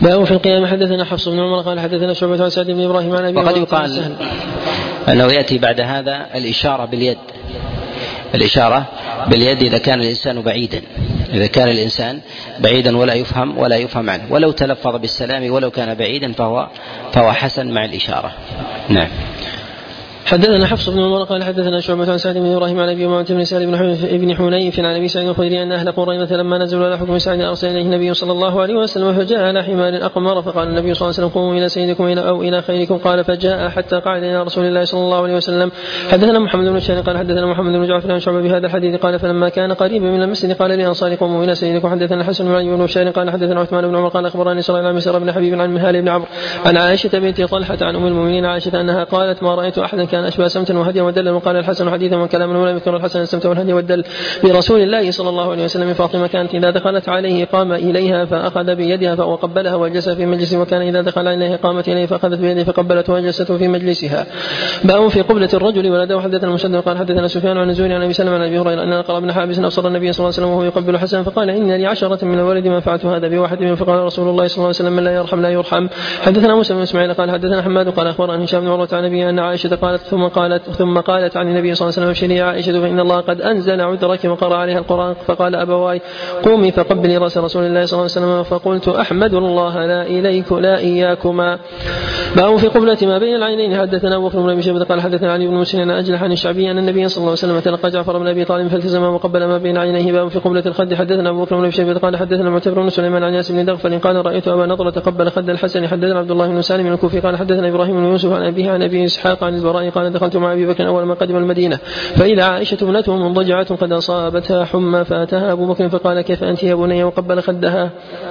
باب في القيام. حدثنا حفص بن عمر قال حدثنا شعبة عن سعد بن إبراهيم عن أبي وقد يقال أنه يأتي بعد هذا الإشارة باليد، الإشارة باليد إذا كان الإنسان بعيدا، إذا كان الإنسان بعيدا ولا يفهم ولا يفهم عنه، ولو تلفظ بالسلام ولو كان بعيدا فهو فهو حسن مع الإشارة. نعم. حدثنا حفص بن عمر قال حدثنا شعبة عن سعد بن إبراهيم عن أبي أمامة بن سعد بن حنيف عن أبي سعيد الخدري أن أهل قريظة لما نزلوا على حكم سعد أرسل إليه النبي صلى الله عليه وسلم فجاء على حمار أقمر فقال النبي صلى الله عليه وسلم قوموا إلى سيدكم أو إلى خيركم، قال فجاء حتى قعد إلى رسول الله صلى الله عليه وسلم. حدثنا محمد بن الشان قال حدثنا محمد بن جعفر عن شعبة بهذا الحديث قال فلما كان قريبا من المسجد قال لأنصار قوموا إلى سيدكم. حدثنا الحسن بن علي بن بشار قال حدثنا عثمان بن عمر قال أخبرني صلى الله عليه بن حبيب عن مهال بن عمرو عن عائشة بنت طلحة عن أم المؤمنين عائشة أنها قالت ما رأيت أحدا كان أشبه سمتا وهديا ودلا. وقال الحسن حديثا وكلاما ولا يذكر الحسن السمت والهدي والدل برسول الله صلى الله عليه وسلم. فاطمة كانت إذا دخلت عليه قام إليها فأخذ بيدها وقبلها وجلس في مجلسه، وكان إذا دخل إليه قامت إليه فأخذت بيده فقبلته وجلست في مجلسها. باب في قبلة الرجل ولده. حدثنا مسدد قال حدثنا سفيان عن الزهري عن أبي سلمة عن أبي هريرة أن قال ابن حابس أبصر النبي صلى الله عليه وسلم وهو يقبل حسن فقال إن لي عشرة من الولد ما فعلت هذا بواحد منهم، فقال رسول الله صلى الله عليه وسلم من لا يرحم لا يرحم. حدثنا موسى بن إسماعيل قال حدثنا حماد قال أخبرنا هشام بن عروة عن أبي أن عائشة قالت ثم قالت ثم قالت عن النبي صلى الله عليه وسلم ابشري يا عائشة فإن الله قد أنزل عذرك وقرأ عليها القرآن. فقال أبواي قومي فقبلي رأس رسول الله صلى الله عليه وسلم، فقلت أحمد الله لا إليك لا إياكما. باب في قبلة ما بين العينين. حدثنا أبو بكر بن أبي شيبة قال حدثنا علي بن مسلم عن أجلح عن الشعبي أن النبي صلى الله عليه وسلم تلقى جعفر بن أبي طالب فالتزم وقبل ما بين عينيه. باب في قبلة الخد. حدثنا أبو بكر بن أبي شيبة قال حدثنا معتبر بن سليمان عن ياس بن دغفل قال رأيت أبا نضرة قبل خد الحسن. حدثنا عبد الله بن سالم الكوفي قال حدثنا إبراهيم بن يوسف عن أبيه عن أبي إسحاق عن البراء قال دخلت مع أبي بكر أول ما قدم المدينة فإذا عائشة ابنته مضجعة قد أصابتها حمى فأتاها أبو بكر فقال كيف أنت يا بني وقبل خدها.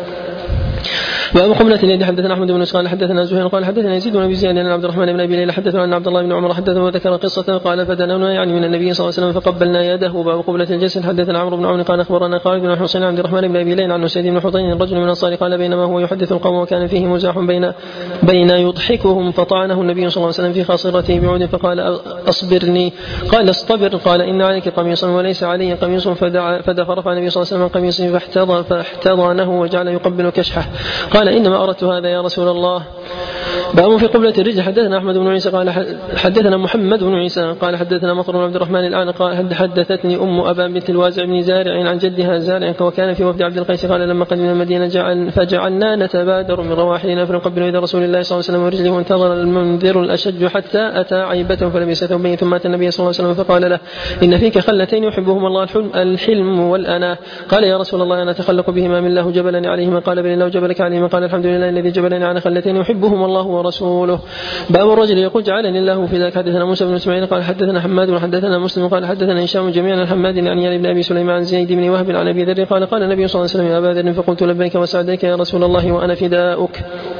باب قبلة اليد. حدثنا أحمد بن اسحاق حدثنا زهير قال حدثنا يزيد بن أبي زياد عن عبد الرحمن بن أبي ليلى حدثنا أن عبد الله بن عمر حدثه وذكر قصة قال فدنونا يعني من النبي صلى الله عليه وسلم فقبلنا يده. باب قبلة الجسد. حدثنا عمرو بن عون قال أخبرنا خالد بن حسين عن عبد الرحمن بن أبي ليلى عن سيد بن حطين الرجل من الأنصار قال بينما هو يحدث القوم وكان فيه مزاح بين بين يضحكهم فطعنه النبي صلى الله عليه وسلم في خاصرته بعود فقال أصبرني قال اصطبر قال إن عليك قميصا وليس علي قميص فدعا فرفع النبي صلى الله عليه وسلم قميصه فاحتضن فاحتضنه وجعل يقبل كشحه قال إنما أردت هذا يا رسول الله. باب في قبلة الرجل. حدثنا أحمد بن عيسى قال حدثنا محمد بن عيسى قال حدثنا مطر بن عبد الرحمن الآن قال حدثتني أم أبا بنت الوازع بن زارع عن جدها زارع وكان في وفد عبد القيس قال لما قدمنا المدينة جعل فجعلنا نتبادر من رواحلنا فنقبل إلى رسول الله صلى الله عليه وسلم ورجله وانتظر المنذر الأشج حتى أتى عيبته فلبس ثوبين ثم أتى النبي صلى الله عليه وسلم فقال له إن فيك خلتين يحبهما الله الحلم, الحلم والأنا. قال يا رسول الله أنا أتخلق بهما من الله جبلني عليهما قال بل الله جبلك عليهما قال الحمد لله الذي جبلني على خلتين يحبهما الله ورسوله. باب الرجل يقول جعلني الله في ذاك. حدثنا موسى بن اسماعيل قال حدثنا حماد وحدثنا مسلم قال حدثنا هشام جميعا عن حماد عن يعني بن ابي سليمان عن زيد بن وهب عن ابي ذر قال قال النبي صلى الله عليه وسلم يا ابا ذر فقلت لبيك وسعديك يا رسول الله وانا فداؤك.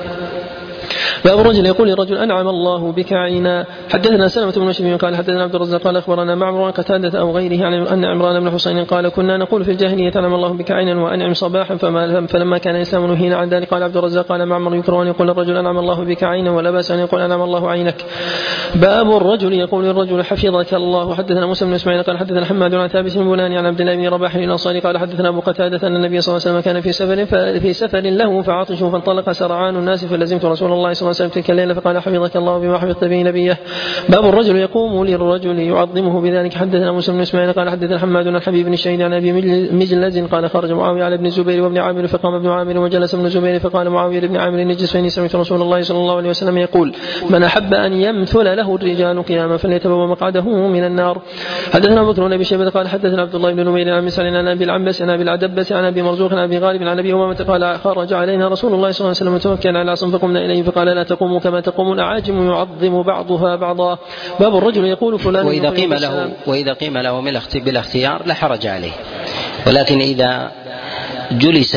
باب الرجل يقول للرجل أنعم الله بك عينا. حدثنا سلمة بن شبيب قال حدثنا عبد الرزاق قال أخبرنا معمر قتادة أو غيره عن أن عمران بن حسين قال كنا نقول في الجاهلية أنعم الله بك عينا وأنعم صباحا فلما كان الإسلام نهينا عن ذلك. قال عبد الرزاق قال معمر يكره أن يقول الرجل أنعم الله بك عينا ولا بأس أن يقول أنعم الله عينك. باب الرجل يقول للرجل حفظك الله. حدثنا موسى بن إسماعيل قال حدثنا حماد عن ثابت بن بناني عن عبد الله بن رباح الأنصاري قال حدثنا أبو قتادة أن النبي صلى الله عليه وسلم كان في سفر في سفر له فعطشوا فانطلق سرعان الناس فلزمت رسول الله صلى الله عليه وسلم تلك الليلة فقال حفظك الله بما حفظت به نبيه. باب الرجل يقوم للرجل يعظمه بذلك. حدثنا موسى بن اسماعيل قال حدثنا حماد عن حبيب بن الشهيد عن ابي مجلز قال خرج معاويه على ابن الزبير وابن عامر فقام ابن عامر وجلس ابن الزبير فقال معاويه لابن عامر نجس فاني سمعت رسول الله صلى الله عليه وسلم يقول من احب ان يمثل له الرجال قياما فليتبوأ مقعده من النار. حدثنا ابو بكر بن ابي شيبه قال حدثنا عبد الله بن نمير عن مسعر عن ابي العنبس عن ابي العدبس عن ابي مرزوق عن ابي غالب عن ابي امامه قال خرج علينا رسول الله صلى الله عليه وسلم متوكلا على عصا فقمنا اليه فقال لا تقوموا كما تقوم الاعاجم يعظم بعضها بعضا. باب الرجل يقول فلان وإذا قيم له وإذا قيم له بالاختيار لا حرج عليه، ولكن إذا جلس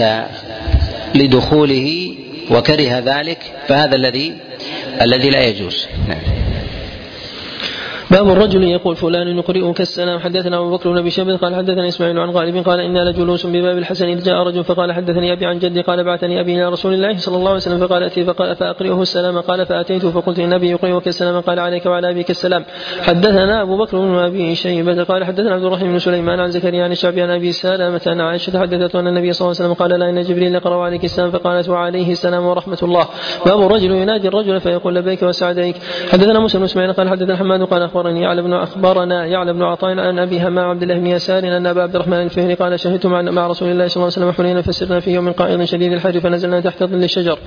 لدخوله وكره ذلك فهذا الذي الذي لا يجوز. نعم. باب الرجل يقول فلان يقرئك السلام. حدثنا أبو بكر بن أبي شيبة قال حدثنا إسماعيل عن غالب قال إنا لجلوس بباب الحسن إذ جاء رجل فقال حدثني أبي عن جدي قال بعثني أبي إلى رسول الله صلى الله عليه وسلم فقال أتي فأقرئه السلام قال فأتيته فقلت إن أبي يقرئك السلام قال عليك وعلى أبيك السلام. حدثنا أبو بكر بن أبي شيبة قال حدثنا عبد الرحيم بن سليمان عن زكريا عن الشعبي عن أبي سلمة عن عائشة حدثت أن النبي صلى الله عليه وسلم قال لا إن جبريل يقرأ عليك السلام فقالت وعليه السلام ورحمة الله. باب الرجل ينادي الرجل فيقول لبيك وسعديك. حدثنا موسى بن اسماعيل قال حدثنا حماد قال أخبرني يعلى بن أخبرنا يعلى بن عطاء عن أبي همام عبد الله بن يسار أن أبا عبد الرحمن الفهري قال شهدت مع رسول الله صلى الله عليه وسلم حنين فسرنا في يوم قائض شديد الحر فنزلنا تحت ظل الشجر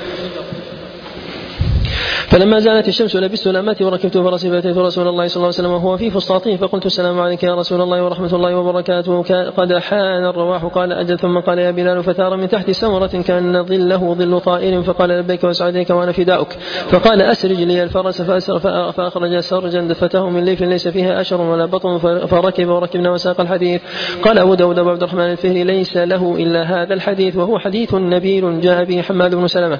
فلما زالت الشمس لبست لامتي وركبت فرسي فأتيت رسول الله صلى الله عليه وسلم وهو في فسطاطه فقلت السلام عليك يا رسول الله ورحمة الله وبركاته قد حان الرواح قال أجل ثم قال يا بلال فتار من تحت سمرة كان ظله ظل طائر فقال لبيك وسعديك وأنا فداؤك فقال أسرج لي الفرس فأسر فأخرج سرجا دفته من ليف ليس فيها أشر ولا بطن فركب وركبنا وساق الحديث. قال أبو داود أبو عبد الرحمن الفهري ليس له إلا هذا الحديث وهو حديث نبيل جاء به حماد بن سلمة.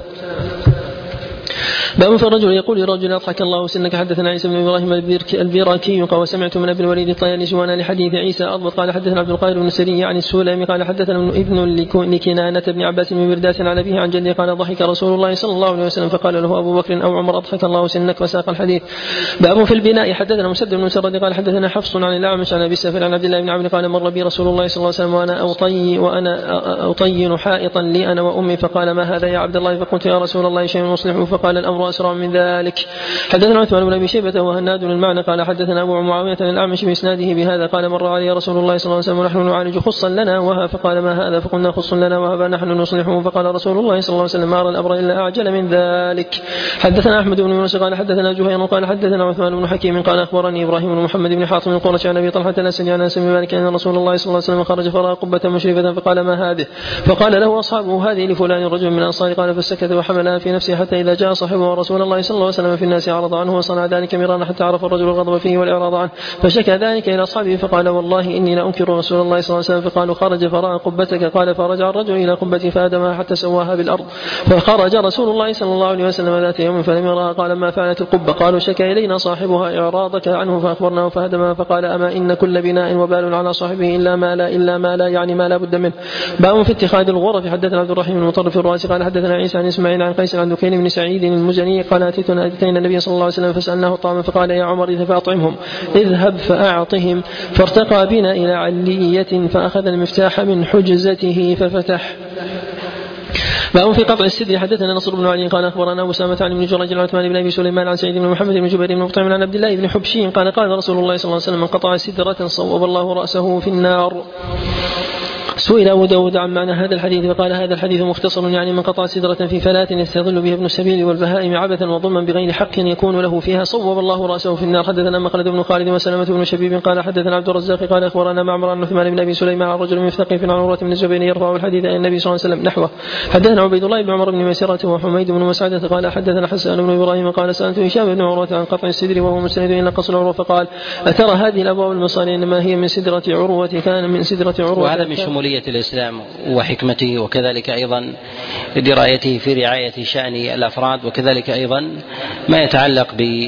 باب في الرجل يقول لرجل أضحك الله سنك. حدثنا عيسى بن إبراهيم البيراكي قال وسمعت من ابن الوليد الطيالسي وانا لحديث عيسى أضبط قال حدثنا عبد القاهر بن سري يعني السلمي قال حدثنا ابن لكنانة بن عباس بن برداس عن أبيه عن جده قال ضحك رسول الله صلى الله عليه وسلم فقال له أبو بكر أو عمر أضحك الله سنك وساق الحديث. باب في البناء. حدثنا مسدد بن مسرد قال حدثنا حفص عن الأعمش عن أبي السفر عن عبد الله بن عمرو قال مر بي رسول الله صلى الله عليه وسلم وأنا أطي وأنا أطين حائطا لي أنا وأمي فقال ما هذا يا عبد الله فقلت يا رسول الله شيء مصلح فقال الأمر أسرع من ذلك. حدثنا عثمان بن أبي شيبة وهناد المعنى قال حدثنا أبو معاوية عن الأعمش بإسناده بهذا قال مر علي رسول الله صلى الله عليه وسلم ونحن نعالج خصا لنا وها فقال ما هذا فقلنا خص لنا وها نحن نصلحه فقال رسول الله صلى الله عليه وسلم ما أرى الأمر إلا أعجل من ذلك. حدثنا أحمد بن يونس قال حدثنا جهير قال حدثنا عثمان بن حكيم قال أخبرني إبراهيم بن محمد بن حاطم القرشي عن أبي طلحة الأسدي عن أنس بن مالك أن رسول الله صلى الله عليه وسلم خرج فرأى قبة مشرفة فقال ما هذه فقال له أصحابه هذه لفلان رجل من الأنصار قال فسكت وحملها في نفسه حتى إذا جاء صاحبه رسول الله صلى الله عليه وسلم في الناس عرض عنه وصنع ذلك مرارا حتى عرف الرجل الغضب فيه والإعراض عنه فشكى ذلك إلى أصحابه فقال والله إني لأنكر رسول الله صلى الله عليه وسلم فقالوا خرج فرأى قبتك قال فرجع الرجل إلى قبته فآدمها حتى سواها بالأرض فخرج رسول الله صلى الله عليه وسلم ذات يوم فلم يرها قال ما فعلت القبة قالوا شكى إلينا صاحبها إعراضك عنه فأخبرناه فهدمها فقال أما إن كل بناء وبال على صاحبه إلا ما لا إلا ما لا يعني ما لا بد منه. باب في اتخاذ الغرف. حدثنا عبد الرحيم بن مطرف الراسي قال حدثنا عيسى عن إسماعيل عن قيس عن دكين بن سعيد المزني قال أتينا أتينا النبي صلى الله عليه وسلم فسألناه طعاما فقال يا عمر اذهب فأطعمهم اذهب فأعطهم فارتقى بنا إلى علية فأخذ المفتاح من حجزته ففتح. باب في قطع السدر. حدثنا نصر بن علي قال أخبرنا أسامة عن ابن جريج عن عثمان بن أبي سليمان عن سعيد بن محمد بن جبير بن مطعم عن عبد الله بن حبشي قال قال رسول الله صلى الله عليه وسلم من قطع سدرة صوب الله رأسه في النار. سئل أبو داود عن معنى هذا الحديث فقال هذا الحديث مختصر يعني من قطع سدرة في فلاة يستظل بها ابن السبيل والبهائم عبثا وظلما بغير حق يكون له فيها صوب الله رأسه في النار. حدثنا مخلد بن خالد وسلمة بن شبيب قال حدثنا عبد الرزاق قال أخبرنا معمر عن عثمان بن أبي سليمان عن رجل مثقف عن عروة بن الزبير يرفع الحديث عن النبي صلى الله عليه وسلم نحوه. حدثنا عبيد الله بن عمر بن ميسرة وحميد بن مسعدة قال حدثنا حسان بن إبراهيم قال سألت هشام بن عروة عن قطع السدر وهو مستند إلى قصر عروة فقال أترى هذه الأبواب المصالح إنما هي من سدرة عروة كان من سدرة عروة. وهذا من شمولية الإسلام وحكمته وكذلك أيضا درايته في رعاية شأن الأفراد وكذلك أيضا ما يتعلق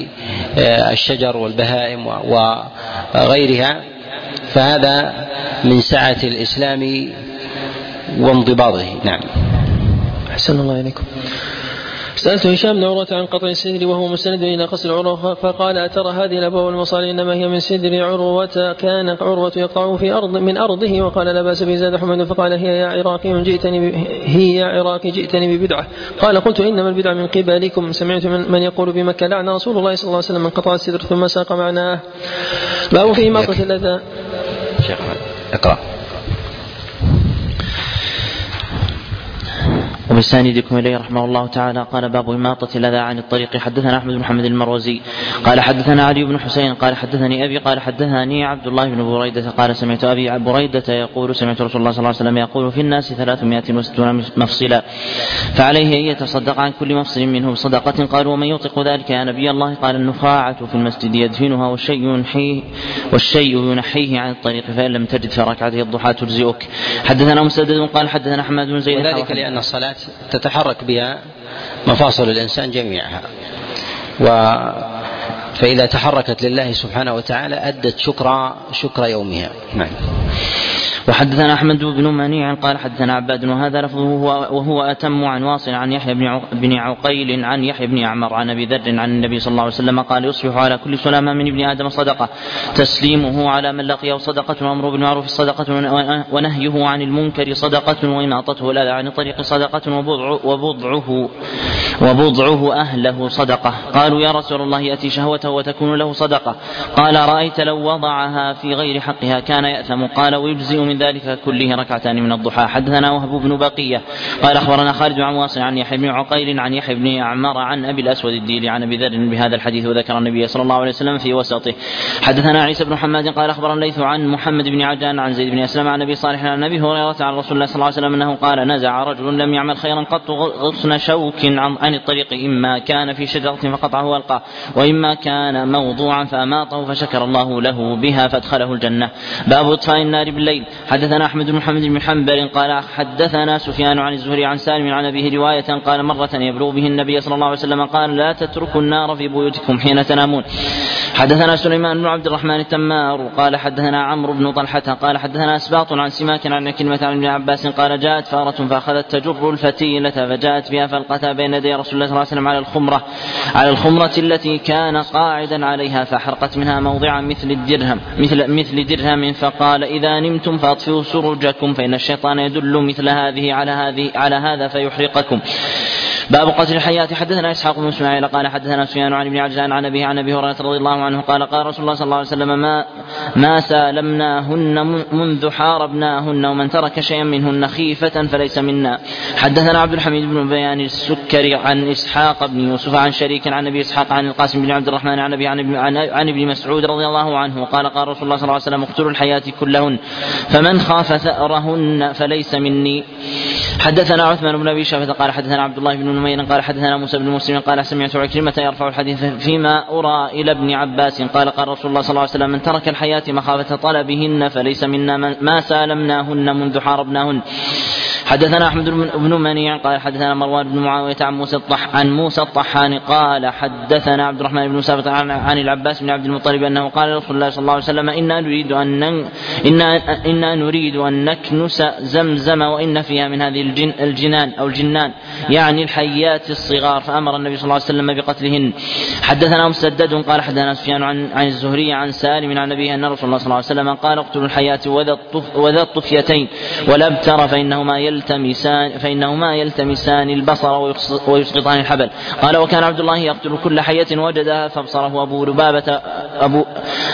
بالشجر والبهائم وغيرها فهذا من سعة الإسلام وانضباطه. نعم. أحسن الله إليكم. سألت هشام بن عروة عن قطع السدر وهو مستند إلى قصر عروة فقال أترى هذه الأبواب المصالح إنما هي من سدر عروة كان عروة يقطع في أرض من أرضه وقال لا بأس به. زاد حمد فقال هي يا عراقي جئتني هي يا عراقي جئتني ببدعة قال قلت إنما البدعة من قبلكم سمعت من, من يقول بمكة لعن رسول الله صلى الله عليه وسلم من قطع السدر ثم ساق معناه. باب في إماطة الأذى. شيخ اقرأ. وبساندكم إليه رحمه الله تعالى قال باب إماطة الأذى عن الطريق. حدثنا أحمد بن محمد المروزي قال حدثنا علي بن حسين قال حدثني أبي قال حدثني عبد الله بن بريدة قال سمعت أبي بريدة يقول سمعت رسول الله صلى الله عليه وسلم يقول في الناس ثلاثمائة وستون مفصلا فعليه أن يتصدق عن كل مفصل منهم صدقة. قالوا ومن يطيق ذلك يا نبي الله قال النخاعة في المسجد يدفنها والشيء ينحيه والشيء ينحيه عن الطريق فإن لم تجد فركعته الضحى تجزئك. حدثنا مسدد قال حدثنا حماد بن زيد وذلك لأن الصلاة تتحرك بها مفاصل الإنسان جميعها فإذا تحركت لله سبحانه وتعالى أدت شكر شكر يومها. نعم. وحدثنا أحمد بن منيع قال حدثنا عباد وهذا لفظه وهو أتم عن واصل عن يحيى بن عقيل عن يحيى بن أعمر عن أبي ذر عن النبي صلى الله عليه وسلم قال يصبح على كل سلامة من ابن آدم صدقة تسليمه على من لقيه صدقة وأمره بالمعروف صدقة ونهيه عن المنكر صدقة وإماطته الأذى عن الطريق صدقة وبضعه وبضعه أهله صدقة. قالوا يا رسول الله يأتي شهوته وتكون له صدقة. قال رأيت لو وضعها في غير حقها كان يأثم. قال ويجزئ من ذلك كله ركعتان من الضحى. حدثنا وهب بن بقية قال أخبرنا خالد عن واصل عن يحيى بن عقيل عن يحيى بن أعمر عن أبي الأسود الديلي عن أبي ذر بهذا الحديث وذكر النبي صلى الله عليه وسلم في وسطه. حدثنا عيسى بن حماد قال أخبرنا الليث عن محمد بن عجلان عن زيد بن أسلم عن أبي صالح عن أبي هريرة عن رسول الله صلى الله عليه وسلم أنه قال نزع رجل لم يعمل خيرا قط غصن شوك عن الطريق إما كان في شجرة فقطعه والقاه وإما كان موضوعا فأماطه فشكر الله له بها فادخله الجنة. باب إطفاء النار بالليل. حدثنا أحمد بن محمد بن حنبل قال حدثنا سفيان عن الزهري عن سالم عن أبيه رواية قال مرة يبلغ به النبي صلى الله عليه وسلم قال لا تتركوا النار في بيوتكم حين تنامون. حدثنا سليمان بن عبد الرحمن التمار قال حدثنا عمرو بن طلحة قال حدثنا أسباط عن سماك عن كلمة عن ابن عباس قال جاءت فارة فأخذت تجر الفتيلة فجاءت بها فالقتها بين يدي رسول الله صلى الله عليه وسلم على الخمرة على الخمرة التي كان قاعدا عليها فحرقت منها موضعا مثل الدرهم مثل مثل درهم فقال إذا نمتم فأطفئوا سرجكم فإن الشيطان يدل مثل هذه على هذه على هذا فيحرقكم. باب قتل الحيات. حدثنا إسحاق بن إسماعيل قال حدثنا سفيان عن ابن عجلان عن أبيه عن أبي هريرة رضي الله عنه قال قال رسول الله صلى الله عليه وسلم ما ما سالمناهن منذ حاربناهن ومن ترك شيئا منهن خيفة فليس منا. حدثنا عبد الحميد بن بيان السكري عن إسحاق بن يوسف عن شريك عن أبي إسحاق عن القاسم بن عبد الرحمن عن أبي عن ابن, عن ابن مسعود رضي الله عنه قال قال رسول الله صلى الله عليه وسلم اقتلوا الحيات كلهن فمن خاف ثأرهن فليس مني. حدثنا عثمان بن أبي شيبة قال حدثنا عبد الله بن نمير قال حدثنا موسى بن مسلم قال سمعت عكرمة يرفع الحديث فيما أرى إلى ابن عباس قال قال رسول الله صلى الله عليه وسلم من ترك الحياة مخافة طلبهن فليس منا ما سالمناهن منذ حاربناهن. حدثنا أحمد بن منيع قال حدثنا مروان بن معاوية عن موسى الطح عن موسى الطحان قال حدثنا عبد الرحمن بن سابق عن, عن العباس بن عبد المطلب أنه قال رسول الله صلى الله عليه وسلم إنا نريد أن إنا, إنا نريد أن نكنس زمزم وإن فيها من هذه الجن الجنان أو الجنان يعني الحيات الصغار فأمر النبي صلى الله عليه وسلم بقتلهن. حدثنا مسدد قال حدثنا سفيان عن, عن الزهري عن سالم عن نبيه أن رسول الله صلى الله عليه وسلم قال اقتلوا الحيات وذا الطفيتين والأبتر فإنهما يلتمسان فإنهما يلتمسان البصر ويسقطان الحبل. قال وكان عبد الله يقتل كل حية وجدها فابصره أبو لبابة أبو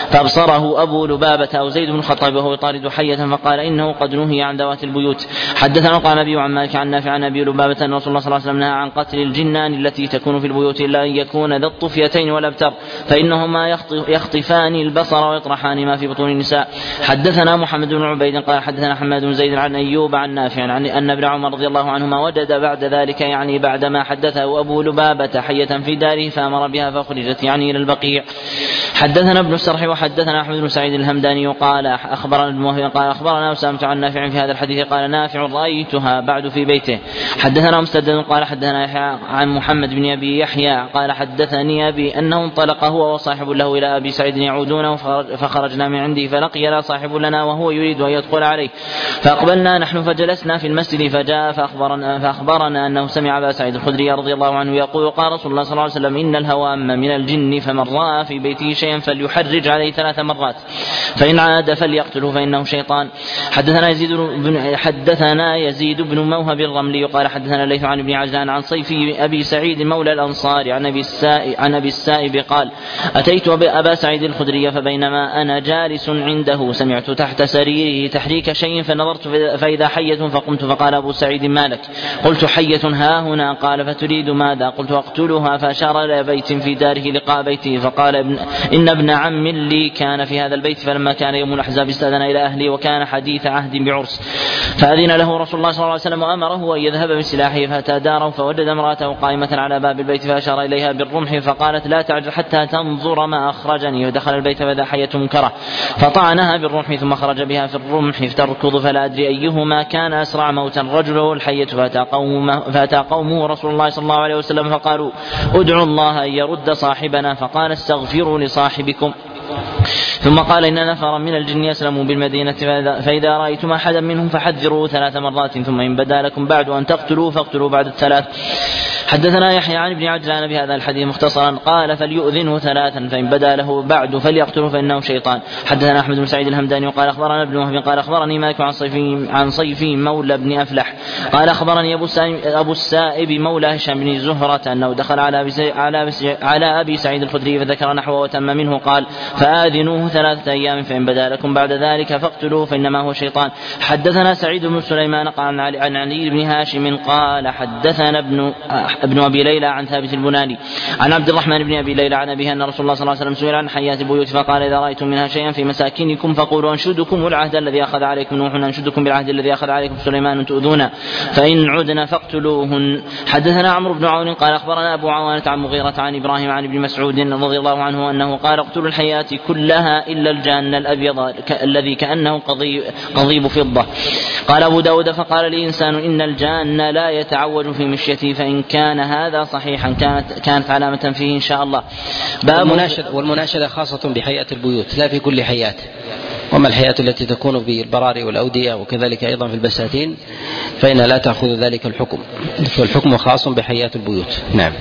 فابصره أبو لبابة أو زيد بن الخطاب وهو يطارد حية فقال إنه قد نهي عن ذوات البيوت. حدثنا قال النبي عن مالك عن نافع عن أبي لبابة أن رسول الله صلى الله عليه وسلم نهى عن قتل الجنان التي تكون في البيوت إلا أن يكون ذا الطفيتين والأبتر فإنهما يخطفان البصر ويطرحان ما في بطون النساء. حدثنا محمد بن عبيد قال حدثنا حماد بن زيد عن أيوب عن نافع عن أن ابن عمر رضي الله عنهما وجد بعد ذلك يعني بعدما حدثه أبو لبابة حية في داره فأمر بها فأخرجت يعني إلى البقيع. حدثنا ابن السرح وحدثنا أحمد بن سعيد الهمداني قال أخبرنا ابن وهب قال أخبرنا أسامة عن نافع في هذا الحديث قال نافع رأيتها بعد في بيته. حدثنا مسدد قال حدثنا يحيى عن محمد بن أبي يحيى قال حدثني أبي أنه انطلق هو وصاحب له إلى أبي سعيد يعودونه فخرجنا من عنده فلقي صاحب لنا وهو يريد أن يدخل عليه فأقبلنا نحن فجلسنا في المسجد فجاء فأخبرنا, فأخبرنا أنه سمع أبا سعيد الخدري رضي الله عنه يقول قال رسول الله صلى الله عليه وسلم إن الهوام من الجن فمن رأى في بيته شيئا فليحرج عليه ثلاث مرات فإن عاد فليقتله فإنه شيطان. حدثنا يزيد بن حدثنا يزيد بن موهب الرملي قال حدثنا الليث عن ابن عجلان عن صيفي أبي سعيد مولى الأنصار عن أبي السائب عن أبي السائب قال أتيت أبا سعيد الخدري فبينما أنا جالس عنده سمعت تحت سريره تحريك شيء فنظرت فإذا حية فقمت فقال أبو سعيد ما لك؟ قلت حية ها هنا. قال فتريد ماذا؟ قلت أقتلها. فأشار إلى بيت في داره لقاء بيته فقال ابن إن ابن عم لي كان في هذا البيت فلما كان يوم الأحزاب استأذن إلى أهلي وكان حديث عهد بعرس فأذن له رسول الله صلى الله عليه وسلم وأمره أن يذهب بسلاحه فأتى داره فوجد امرأته قائمة على باب البيت فأشار إليها بالرمح فقالت لا تعجل حتى تنظر ما أخرجني. ودخل البيت فإذا حية منكرة فطعنها بالرمح ثم خرج بها في الرمح فتركض فلا أدري أيهما كان أسرع موتا الرجل والحية فأتى قومه, فأتى قومه رسول الله صلى الله عليه وسلم فقالوا ادعوا الله أن يرد صاحبنا، فقال استغفروا لصاحبكم. ثم قال إن نفرا من الجن يسلموا بالمدينة فإذا رأيتم أحدا منهم فحذروه ثلاث مرات، ثم إن بدا لكم بعد أن تقتلوا فاقتلوا بعد الثلاث. حدثنا يحيى عن ابن عجلان بهذا الحديث مختصرا قال فليؤذنه ثلاثا فإن بدا له بعد فليقتله فإنه شيطان. حدثنا أحمد بن سعيد الهمداني وقال أخبرنا ابن وهب قال أخبرني مالك عن صيفي عن صيفي مولى بن أفلح قال أخبرني أبو السائب مولى هشام بن زهرة أنه دخل على على على أبي سعيد الخدري فذكر نحوه وتم منه قال فآذنوه ثلاثة أيام فإن بدا لكم بعد ذلك فاقتلوه فإنما هو شيطان. حدثنا سعيد بن سليمان قال عن علي بن هاشم قال حدثنا ابن ابن أبي ليلى عن ثابت البناني عن عبد الرحمن بن أبي ليلى عن أبيه أن رسول الله صلى الله عليه وسلم سئل عن حيات البيوت فقال إذا رأيتم منها شيئا في مساكنكم فقولوا أنشدكم العهد الذي أخذ عليكم نوح أنشدكم بالعهد الذي أخذ عليكم سليمان تؤذون فإن عدنا فاقتلوهن. حدثنا عمرو بن عون قال أخبرنا أبو عوانة عن مغيرة عن إبراهيم عن ابن مسعود رضي الله عنه أنه قال اقتلوا الحيات كلها إلا الجان الأبيض الذي كأنه قضيب فضة. قال أبو داود فقال لي إنسان إن الجان لا يتعوج في مشيته فإن كان هذا صحيحا كانت كانت علامة فيه إن شاء الله. والمناشدة, والمناشدة خاصة بحيات البيوت لا في كل حيات، وما الحيات التي تكون بالبراري والأودية وكذلك أيضا في البساتين فإنها لا تأخذ ذلك الحكم، فالحكم خاص بحيات البيوت. نعم.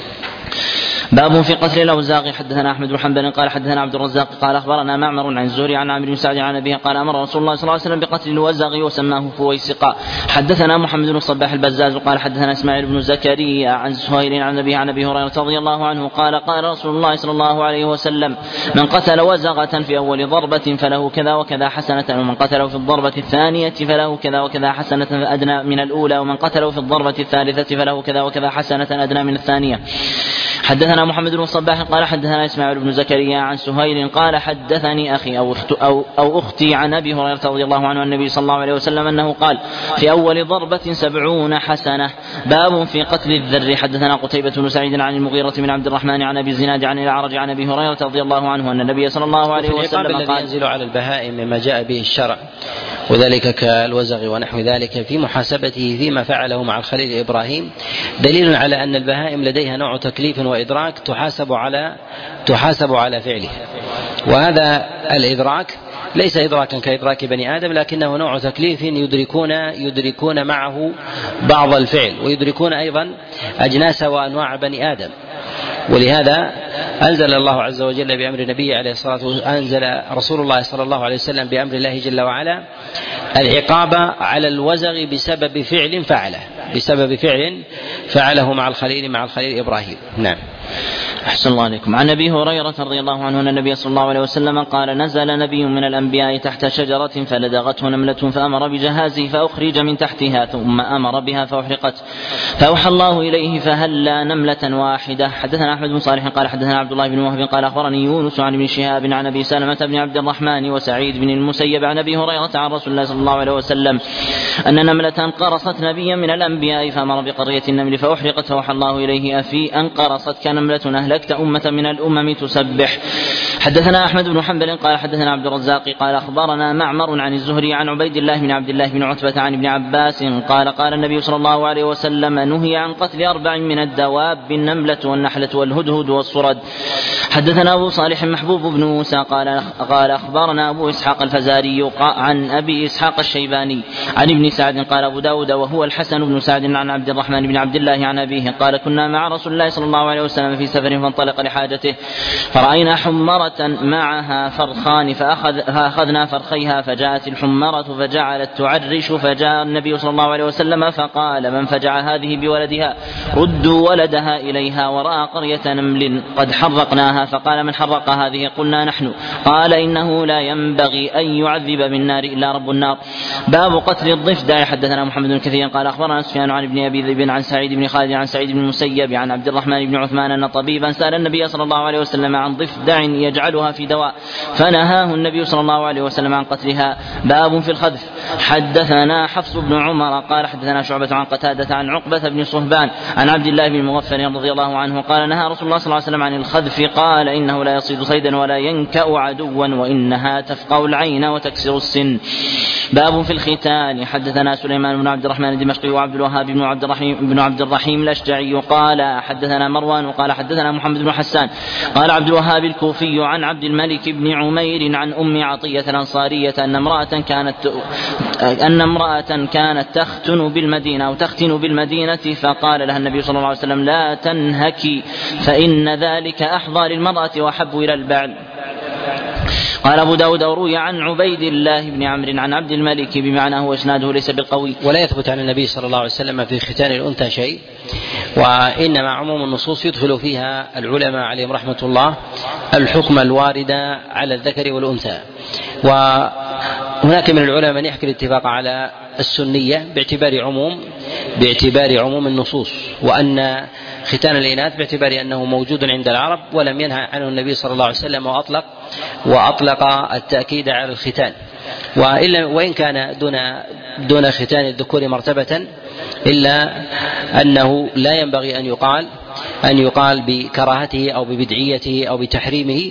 باب في قتل الأوزاغ. حدثنا أحمد بن حنبل قال حدثنا عبد الرزاق قال أخبرنا معمر عن الزهري عن عامر بن سعد عن أبيه قال أمر رسول الله صلى الله عليه وسلم بقتل الأوزاغ وسماه فويسقا. حدثنا محمد بن الصباح البزاز قال حدثنا إسماعيل بن زكريا عن زهير عن أبيه عن أبي هريرة رضي الله عنه قال قال رسول الله صلى الله عليه وسلم من قتل وزغة في أول ضربة فله كذا وكذا حسنة، ومن قتله في الضربة الثانية فله كذا وكذا حسنة أدنى من الأولى، ومن قتله في الضربة الثالثة فله كذا وكذا حسنة أدنى من الثانية. حدثنا محمد بن الصباح قال حدثنا إسماعيل بن زكريا عن سهيل قال حدثني أخي أو, أخت أو, أو أختي عن أبي هريرة رضي الله عنه النبي صلى الله عليه وسلم أنه قال في أول ضربة سبعون حسنة. باب في قتل الذر. حدثنا قتيبة بن سعيد عن المغيرة بن عبد الرحمن عن أبي الزناد عن الأعرج عن أبي هريرة رضي الله عنه أن النبي صلى الله عليه وسلم قال ينزل على البهائم مما جاء به الشرع وذلك كالوزغ ونحو ذلك في محاسبته فيما فعله مع الخليل إبراهيم دليل على أن البهائم لديها نوع تكليف وإدراك تحاسب على تحاسب على فعله، وهذا الإدراك ليس إدراكا كإدراك بني آدم لكنه نوع تكليف يدركون يدركون معه بعض الفعل ويدركون أيضا أجناس وأنواع بني آدم. ولهذا أنزل الله عز وجل بأمر النبي عليه الصلاة والسلام أنزل رسول الله صلى الله عليه وسلم بأمر الله جل وعلا العقاب على الوزغ بسبب فعل فعله بسبب فعل فعله مع الخليل مع الخليل إبراهيم. نعم. أحسن الله عليكم. عن أبي هريرة رضي الله عنه أن النبي صلى الله عليه وسلم قال نزل نبي من الأنبياء تحت شجرة فلدغته نملة فأمر بجهازه فأخرج من تحتها ثم أمر بها فأحرقت فأوحى الله إليه فهلا نملة واحدة. حدثنا أحمد بن صالح قال حدثنا عبد الله بن وهب قال أخبرني يونس عن ابن شهاب عن أبي سلمة بن عبد الرحمن وسعيد بن المسيب عن أبي هريرة عن رسول الله صلى الله عليه وسلم أن نملة قرصت نبيا من الأنبياء فأمر بقرية النمل فأحرقت فأوحى الله إليه أفي أن قرصت كنملة أهلكت أمة من الأمم تسبح. حدثنا أحمد بن حنبل قال حدثنا عبد الرزاق قال أخبرنا معمر عن الزهري عن عبيد الله بن عبد الله بن عتبة عن ابن عباس قال قال النبي صلى الله عليه وسلم نهي عن قتل أربع من الدواب النملة والنحلة والهدهد والصرد. حدثنا أبو صالح محبوب بن موسى قال قال أخبرنا أبو إسحاق الفزاري عن أبي إسحاق الشيباني عن ابن سعد قال أبو داود وهو الحسن بن سعد عن عبد الرحمن بن عبد الله عن أبيه قال كنا مع رسول الله صلى الله عليه وسلم في سفر فانطلق لحاجته فرأينا حمرة معها فرخان فأخذ فأخذنا فرخيها فجاءت الحمرة فجعلت تعرش فجاء النبي صلى الله عليه وسلم فقال من فجع هذه بولدها ردوا ولدها إليها ورأى قرية نمل قد حرقناها فقال من حرق هذه قلنا نحن قال إنه لا ينبغي أن يعذب بالنار إلا رب النار. باب قتل الضفدع. حدثنا محمد بن كثير قال أخبرنا سفيان عن ابن أبي ذئب عن سعيد بن خالد عن سعيد بن المسيب عن عبد الرحمن بن عثمان أن طبيبا سأل النبي صلى الله عليه وسلم عن ضفدع يجعلها في دواء فنهاه النبي صلى الله عليه وسلم عن قتلها. باب في الخذف. حدثنا حفص بن عمر قال حدثنا شعبة عن قتادة عن عقبة بن صهبان عن عبد الله بن مغفل رضي الله عنه قال نهى رسول الله صلى الله عليه وسلم عن الخذف قال إنه لا يصيد صيدا ولا ينكأ عدوا وإنها تفقع العين وتكسر السن. باب في الختان. حدثنا سليمان بن عبد الرحمن الدمشقي وعبد الوهاب بن عبد الرحيم بن عبد الرحيم الأشجعي قال حدثنا مروان قال حدثنا محمد بن حسان قال عبد الوهاب الكوفي عن عبد الملك بن عمير عن أم عطية الأنصارية أن امرأة كانت أن امرأة كانت تختن بالمدينة أو تختن بالمدينة فقال لها النبي صلى الله عليه وسلم لا تنهكي فإن ذلك أحظى للمرأة وأحب إلى البعل. قال أبو داود وروي عن عبيد الله بن عمرو عن عبد الملك بمعناه وإسناده ليس بالقوي. ولا يثبت عن النبي صلى الله عليه وسلم في ختان الأنثى شيء، وإنما عموم النصوص يدخل فيها العلماء عليهم رحمة الله الحكم الوارد على الذكر والأنثى. وهناك من العلماء من يحكي الاتفاق على السنية باعتبار عموم باعتبار عموم النصوص، وأن ختان الإناث باعتبار أنه موجود عند العرب ولم ينهى عنه النبي صلى الله عليه وسلم وأطلق وأطلق التأكيد على الختان، وإن كان دون دون ختان الذكور مرتبة، إلا أنه لا ينبغي أن يقال أن يقال بكراهته أو ببدعيته أو بتحريمه،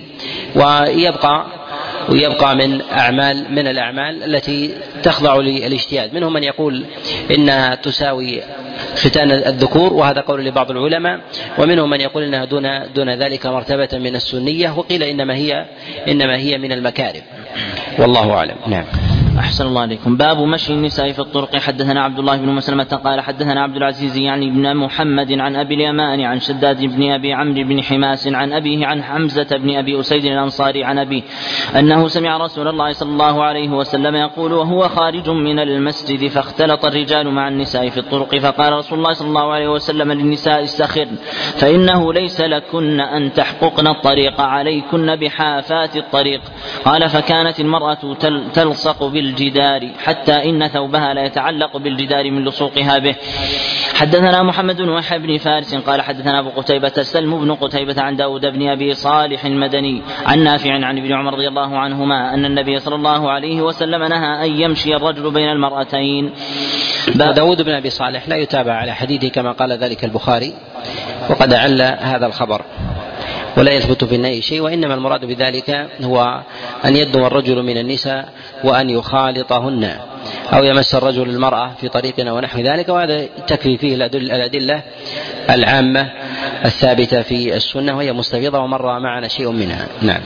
ويبقى ويبقى من أعمال من الأعمال التي تخضع للاجتهاد. منهم من يقول إنها تساوي ختان الذكور وهذا قول لبعض العلماء، ومنهم من يقول إنها دون دون ذلك مرتبة من السنية، وقيل إنما هي إنما هي من المكارم، والله أعلم. نعم. أحسن الله عليكم. باب مشي النساء في الطرق. حدثنا عبد الله بن مسلمة قال حدثنا عبد العزيز يعني بن محمد عن أبي اليمان عن شداد بن أبي عمرو بن حماس عن أبيه عن حمزة بن أبي أسيد الأنصاري عن أبيه أنه سمع رسول الله صلى الله عليه وسلم يقول وهو خارج من المسجد فاختلط الرجال مع النساء في الطرق فقال رسول الله صلى الله عليه وسلم للنساء استخرن فإنه ليس لكن أن تحققن الطريق عليكن بحافات الطريق. قال فكانت المرأة تلصق بالجدار حتى إن ثوبها لا يتعلق بالجدار من لصوقها به. حدثنا محمد بن وحي بن فارس قال حدثنا أبو قتيبة سلم بن قتيبة عن داود بن أبي صالح المدني عن نافع عن ابن عمر رضي الله عنهما أن النبي صلى الله عليه وسلم نهى أن يمشي الرجل بين المرأتين. داود بن أبي صالح لا يتابع على حديثه كما قال ذلك البخاري، وقد عل هذا الخبر ولا يثبت في النهي شيء، وإنما المراد بذلك هو أن يدنو الرجل من النساء وأن يخالطهن أو يمس الرجل المرأة في طريقنا ونحو ذلك، وهذا تكفي فيه الأدلة العامة الثابتة في السنة وهي مستفيضة ومر معنا شيء منها. نعم.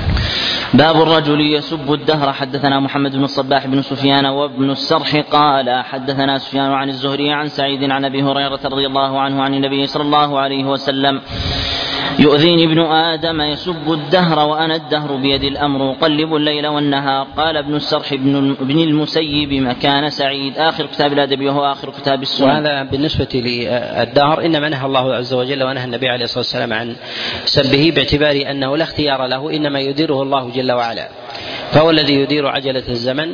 باب الرجل يسب الدهر. حدثنا محمد بن الصباح بن سفيان وابن السرح قال حدثنا سفيان عن الزهري عن سعيد عن أبي هريرة رضي الله عنه عن النبي صلى الله عليه وسلم يؤذيني ابن آدم يسب الدهر وأنا الدهر بيد الأمر أقلب الليل والنهار. قال ابن السرح بن المسيب مكان سعيد. آخر كتاب الأدب وهو آخر كتاب السنة. وهذا بالنسبة للدهر إنما نهى الله عز وجل ونهى النبي عليه الصلاة والسلام عن سبه باعتبار أنه لا اختيار له، إنما يديره الله جل وعلا، فهو الذي يدير عجلة الزمن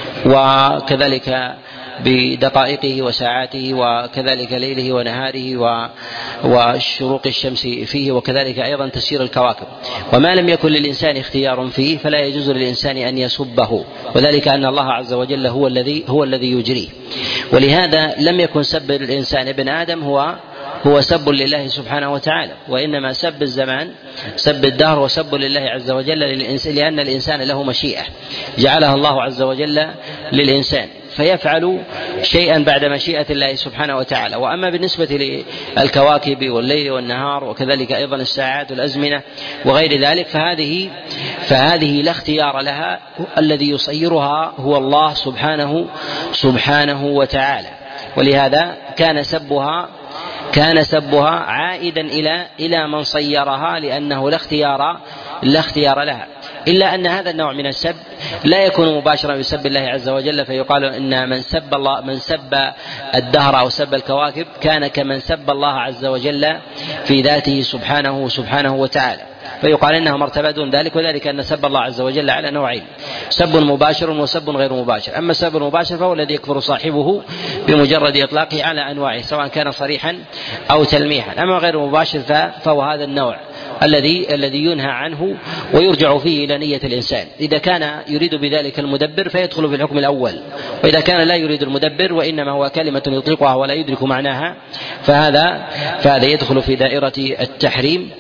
وكذلك بدقائقه وساعاته وكذلك ليله ونهاره وشروق الشمس فيه، وكذلك أيضا تسير الكواكب. وما لم يكن للإنسان اختيار فيه فلا يجوز للإنسان أن يسبه، وذلك أن الله عز وجل هو الذي هو الذي يجريه. ولهذا لم يكن سب الإنسان ابن آدم هو هو سب لله سبحانه وتعالى، وإنما سب الزمان سب الدهر وسب لله عز وجل للإنسان، لأن الإنسان له مشيئة جعلها الله عز وجل للإنسان فيفعل شيئا بعد مشيئة الله سبحانه وتعالى. وأما بالنسبة للكواكب والليل والنهار وكذلك أيضا الساعات والأزمنة وغير ذلك فهذه فهذه لا اختيار لها، الذي يصيرها هو الله سبحانه سبحانه وتعالى. ولهذا كان سبها كان سبها عائدا إلى إلى من صيرها، لأنه لا اختيار لا اختيار لها، إلا أن هذا النوع من السب لا يكون مباشرا بسب الله عز وجل، فيقال إن من سب الله من سب الدهر أو سب الكواكب كان كمن سب الله عز وجل في ذاته سبحانه سبحانه وتعالى. فيقال إنها مرتبة دون ذلك، وذلك أن سب الله عز وجل على نوعين: سب مباشر وسب غير مباشر. أما السب المباشر فهو الذي يكفر صاحبه بمجرد إطلاقه على أنواعه سواء كان صريحا أو تلميحا. أما غير مباشر فهو هذا النوع الذي الذي ينهى عنه ويرجع فيه إلى نية الإنسان. إذا كان يريد بذلك المدبر فيدخل في الحكم الأول، وإذا كان لا يريد المدبر وإنما هو كلمة يطلقها ولا يدرك معناها فهذا فهذا يدخل في دائرة التحريم.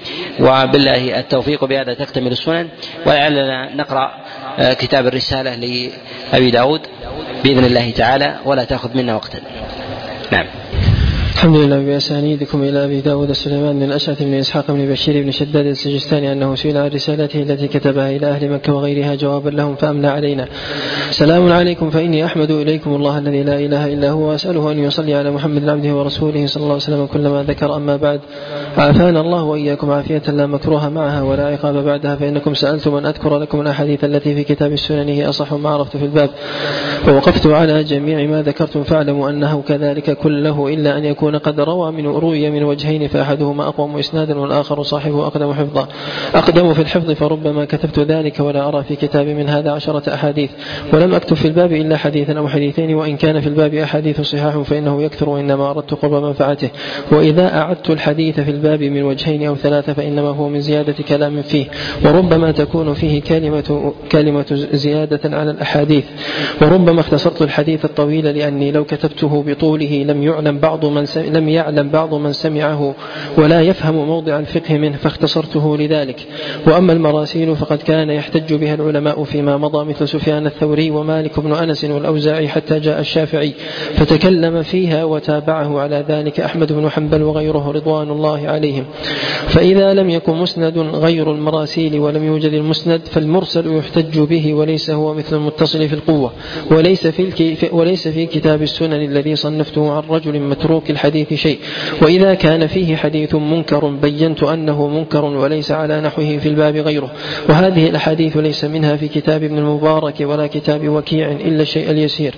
وبالله التوفيق. بهذا تكتمل السنن، ولعلنا نقرأ كتاب الرسالة لأبي داود بإذن الله تعالى ولا تأخذ منا وقتا. نعم. الحمد لله. بأسانيدكم إلى أبي داود سليمان بن أشعث بن إسحاق بن بشير بن شداد السجستاني أنه سئل عن رسالته التي كتبها إلى أهل مكة وغيرها جوابا لهم فأملى علينا: سلام عليكم، فإني أحمد إليكم الله الذي لا إله إلا هو، وأسأله أن يصلي على محمد عبده ورسوله صلى الله عليه وسلم كلما ذكر. أما بعد، عافانا الله وإياكم عافية لا مكروه معها ولا عقاب بعدها، فإنكم سألتم أن أذكر لكم الأحاديث التي في كتاب السنن هي أصح ما عرفت في الباب، ووقفت على جميع ما ذكرتم، فاعلموا أنه كذلك كله إلا أن يكون قد روى من روي من وجهين، فأحدهما أقوم إسنادا والآخر صاحبه أقدم حفظا أقدم في الحفظ، فربما كتبت ذلك ولا أرى في كتابي من هذا عشرة أحاديث، ولم أكتب في الباب إلا حديثا أو حديثين، وإن كان في الباب أحاديث صحاح فإنه يكثر، وإنما أردت قرب منفعته. وإذا أعدت الحديث في الباب من وجهين أو ثلاثة فإنما هو من زيادة كلام فيه، وربما تكون فيه كلمة, كلمة زيادة على الأحاديث، وربما اختصرت الحديث الطويل لأني لو كتبته بطوله لم يعلم بعض من لم يعلم بعض من سمعه ولا يفهم موضع الفقه منه، فاختصرته لذلك. وأما المراسيل فقد كان يحتج بها العلماء فيما مضى مثل سفيان الثوري ومالك بن أنس والأوزاعي حتى جاء الشافعي فتكلم فيها، وتابعه على ذلك أحمد بن حنبل وغيره رضوان الله عليهم. فإذا لم يكن مسند غير المراسيل ولم يوجد المسند فالمرسل يحتج به، وليس هو مثل المتصل في القوة، وليس في, وليس في كتاب السنن الذي صنفته عن رجل متروك الحديث شيء. وإذا كان فيه حديث منكر بينت أنه منكر وليس على نحوه في الباب غيره، وهذه الأحاديث ليس منها في كتاب ابن المبارك ولا كتاب وكيع إلا الشيء اليسير،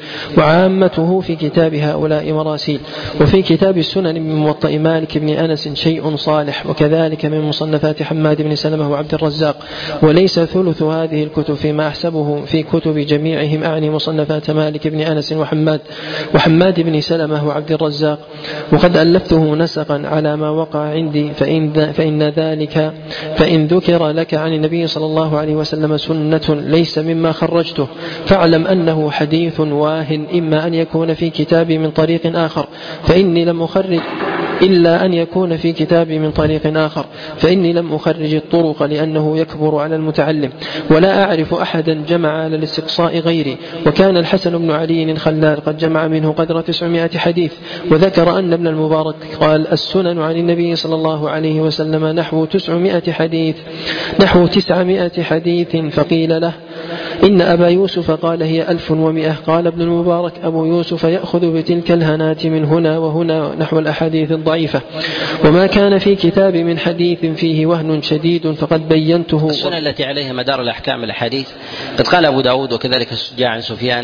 وعامته في كتاب هؤلاء مراسيل. وفي كتاب السنن من موطئ مالك بن أنس شيء صالح، وكذلك من مصنفات حماد بن سلمة وعبد الرزاق، وليس ثلث هذه الكتب فيما أحسبه في كتب جميعهم، أعني مصنفات مالك بن أنس وحماد وحماد بن سلمة وعبد الرزاق. وقد ألفته نسقا على ما وقع عندي، فإن, فإن ذلك فإن ذكر لك عن النبي صلى الله عليه وسلم سنة ليس مما خرجته فاعلم أنه حديث واهن، إما أن يكون في كتابي من طريق آخر فإني لم أخرج إلا أن يكون في كتابي من طريق آخر فإني لم أخرج الطرق لأنه يكبر على المتعلم، ولا أعرف أحدا جمع على الاستقصاء غيري. وكان الحسن بن علي الخلال قد جمع منه قدر تسعمائة حديث، وذكر أن ابن المبارك قال: السنن عن النبي صلى الله عليه وسلم نحو تسعمائة حديث نحو تسعمائة حديث. فقيل له: إن أبا يوسف قال هي ألف ومئة. قال ابن المبارك: أبو يوسف يأخذ بتلك الهنات من هنا وهنا نحو الأحاديث الضعيفة. وما كان في كتاب من حديث فيه وهن شديد فقد بينته. السنن التي عليها مدار الأحكام الحديث قد قال أبو داود وكذلك الشجاع عن سفيان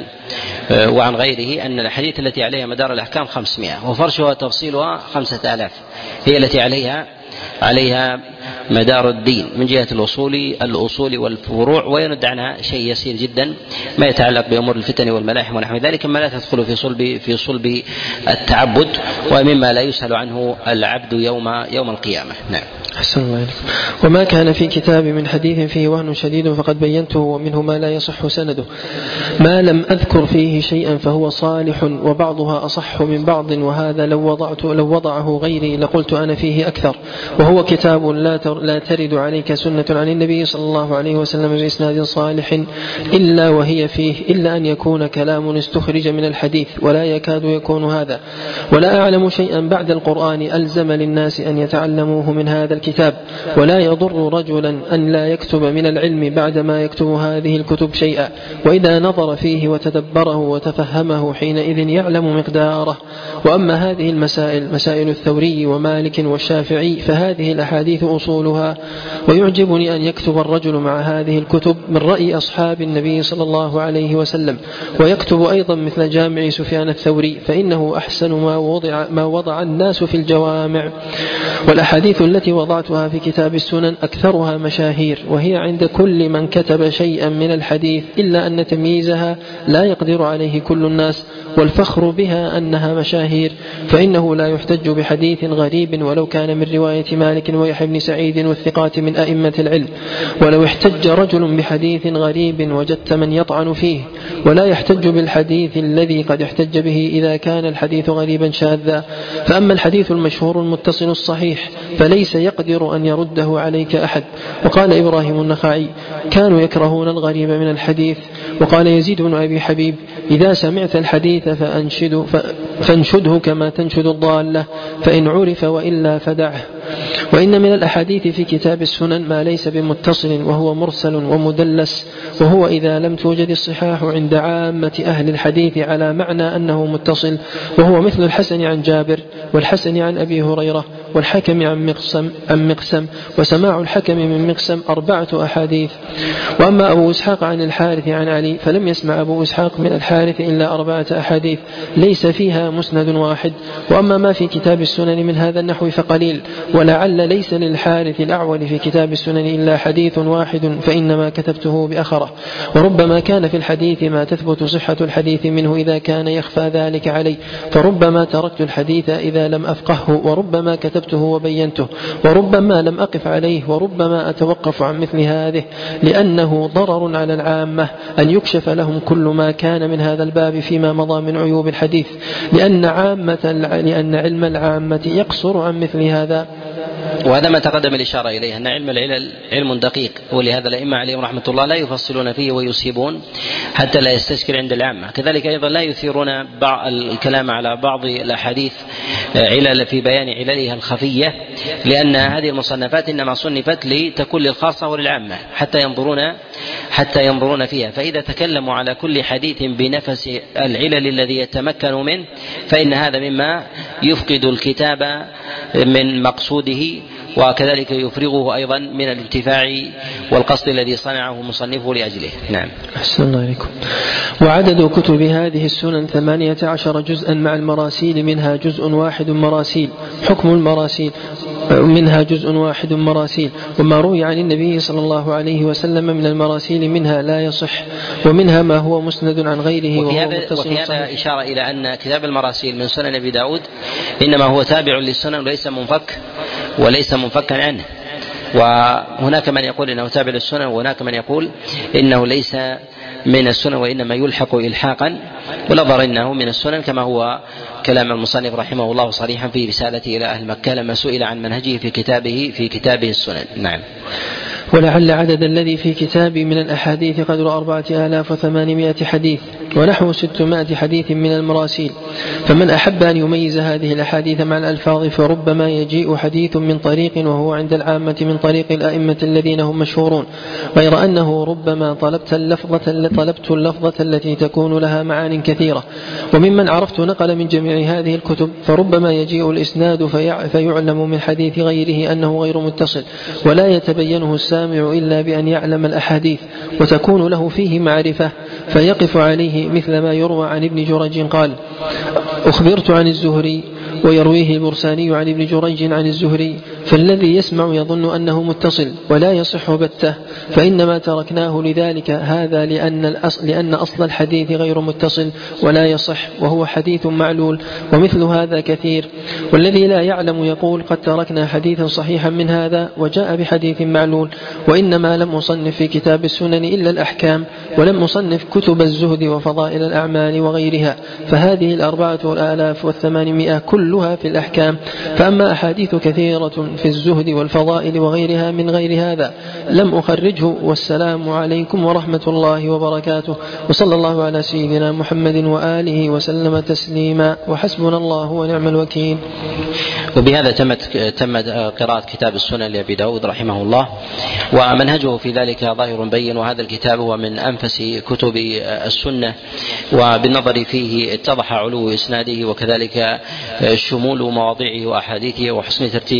وعن غيره أن الحديث التي عليها مدار الأحكام خمسمائة، وفرشها وتفصيلها خمسة آلاف، هي التي عليها عليها مدار الدين من جهة الأصول الأصول والفروع، ويند عنها شيء يسير جدا ما يتعلق بأمور الفتن والملاحم ونحو ذلك، مما لا تدخل في صلب في صلب التعبد ومما لا يسهل عنه العبد يوم يوم القيامة. نعم. أحسن الله إليكم. وما كان في كتاب من حديث فيه وهن شديد فقد بينته، ومنه ما لا يصح سنده. ما لم أذكر فيه شيئا فهو صالح، وبعضها أصح من بعض، وهذا لو وضعت لو وضعه غيري لقلت أنا فيه أكثر. وهو كتاب لا لا ترد عليك سنة عن النبي صلى الله عليه وسلم بإسناد صالح إلا وهي فيه، إلا أن يكون كلام استخرج من الحديث، ولا يكاد يكون هذا. ولا أعلم شيئا بعد القرآن ألزم للناس أن يتعلموه من هذا الكتاب، ولا يضر رجلا أن لا يكتب من العلم بعد ما يكتب هذه الكتب شيئا، وإذا نظر فيه وتدبره وتفهمه حينئذ يعلم مقداره. وأما هذه المسائل مسائل الثوري ومالك والشافعي فهذه الأحاديث أصولها. ويعجبني أن يكتب الرجل مع هذه الكتب من رأي أصحاب النبي صلى الله عليه وسلم، ويكتب أيضا مثل جامع سفيان الثوري، فإنه أحسن ما وضع, ما وضع الناس في الجوامع. والأحاديث التي وضعتها في كتاب السنن أكثرها مشاهير، وهي عند كل من كتب شيئا من الحديث، إلا أن تمييزها لا يقدر عليه كل الناس، والفخر بها أنها مشاهير، فإنه لا يحتج بحديث غريب ولو كان من رواية مالك ويحيى بن سعيد والثقات من أئمة العلم. ولو احتج رجل بحديث غريب وجدت من يطعن فيه، ولا يحتج بالحديث الذي قد احتج به إذا كان الحديث غريبا شاذا. فأما الحديث المشهور المتصل الصحيح فليس يقدر أن يرده عليك أحد. وقال إبراهيم النخعي: كانوا يكرهون الغريب من الحديث. وقال يزيد بن أبي حبيب: إذا سمعت الحديث فأنشد فانشده كما تنشد الضالة، فإن عرف وإلا فدعه. وإن من الأحاديث في كتاب السنن ما ليس بمتصل وهو مرسل ومدلس، وهو إذا لم توجد الصحاح عند عامة أهل الحديث على معنى أنه متصل، وهو مثل الحسن عن جابر، والحسن عن أبي هريرة، والحكم عن مقسم, عن مقسم وسماع الحكم من مقسم أربعة أحاديث. وأما أبو إسحاق عن الحارث عن علي فلم يسمع أبو إسحاق من الحارث إلا أربعة أحاديث ليس فيها مسند واحد. وأما ما في كتاب السنن من هذا النحو فقليل، ولعل ليس للحارث الأعول في كتاب السنن إلا حديث واحد، فإنما كتبته بأخره. وربما كان في الحديث ما تثبت صحة الحديث منه إذا كان يخفى ذلك علي، فربما تركت الحديث إذا لم أفقهه، وربما كتبته وبينته، وربما لم أقف عليه، وربما أتوقف عن مثل هذه، لأنه ضرر على العامة أن يكشف لهم كل ما كان من هذا الباب فيما مضى من عيوب الحديث، لأن, عامة لأن علم العامة يقصر عن مثل هذا. وهذا ما تقدم الإشارة إليه، أن علم العلل علم دقيق، ولهذا الأئمة عليهم رحمة الله لا يفصلون فيه ويسيبون حتى لا يستشكل عند العامة. كذلك أيضا لا يثيرون الكلام على بعض الأحاديث علل في بيان عللها الخفية، لأن هذه المصنفات إنما صنفت لتكون للخاصة وللعامة حتى ينظرون حتى ينظرون فيها. فإذا تكلموا على كل حديث بنفس العلل الذي يتمكن منه فإن هذا مما يفقد الكتاب من مقصوده، وكذلك يفرغه أيضا من الانتفاع والقصد الذي صنعه مصنفه لأجله. نعم. أحسن الله عليكم. وعدد كتب هذه السنن ثمانية عشر جزءا مع المراسيل، منها جزء واحد مراسيل. حكم المراسيل منها جزء واحد مراسيل. وما روي عن النبي صلى الله عليه وسلم من المراسيل منها لا يصح، ومنها ما هو مسند عن غيره وفي وهو هذا, متصل وفي هذا إشارة إلى أن كتاب المراسيل من سنن أبي داود إنما هو تابع للسنن وليس منفك وليس منفكا عنه. وهناك من يقول إنه تابع للسنن، وهناك من يقول إنه ليس من السنن وإنما يلحق إلحاقا، ونظر إنه من السنن كما هو كلام المصنف رحمه الله صريحا في رسالته إلى أهل مكة لما سئل عن منهجه في كتابه في كتابه السنن. نعم. ولعل عدد الذي في كتابي من الأحاديث قدر أربعة آلاف وثمانمائة حديث، ونحو ستمائة حديث من المراسيل. فمن أحب أن يميز هذه الأحاديث مع الألفاظ فربما يجيء حديث من طريق وهو عند العامة من طريق الأئمة الذين هم مشهورون، غير أنه ربما طلبت اللفظة, طلبت اللفظة التي تكون لها معان كثيرة. وممن عرفت نقل من جميع هذه الكتب فربما يجيء الإسناد فيعلم من حديث غيره أنه غير متصل، ولا يتبينه السامع إلا بأن يعلم الأحاديث، وتكون له فيه معرفة فيقف عليه، مثل ما يروى عن ابن جريج قال: أخبرت عن الزهري، ويرويه البرساني عن ابن جريج عن الزهري، فالذي يسمع يظن أنه متصل ولا يصح بته، فإنما تركناه لذلك هذا لأن الأصل, لأن أصل الحديث غير متصل ولا يصح، وهو حديث معلول، ومثل هذا كثير. والذي لا يعلم يقول: قد تركنا حديثا صحيحا من هذا وجاء بحديث معلول. وإنما لم أصنف في كتاب السنن إلا الأحكام، ولم أصنف كتب الزهد وفضائل الأعمال وغيرها، فهذه الأربعة الآلاف والثمانمائة كلها في الأحكام. فأما أحاديث كثيرة في الزهد والفضائل وغيرها من غير هذا لم أخرجه. والسلام عليكم ورحمة الله وبركاته، وصلى الله على سيدنا محمد وآله وسلم تسليما، وحسبنا الله ونعم الوكيل. وبهذا تمت تمت قراءة كتاب السنن لأبي داود رحمه الله، ومنهجه في ذلك ظاهر بين. وهذا الكتاب هو من أنفس كتب السنة، وبالنظر فيه اتضح علو إسناده، وكذلك شمول مواضيعه وأحاديثه وحسن ترتيبه وسياقه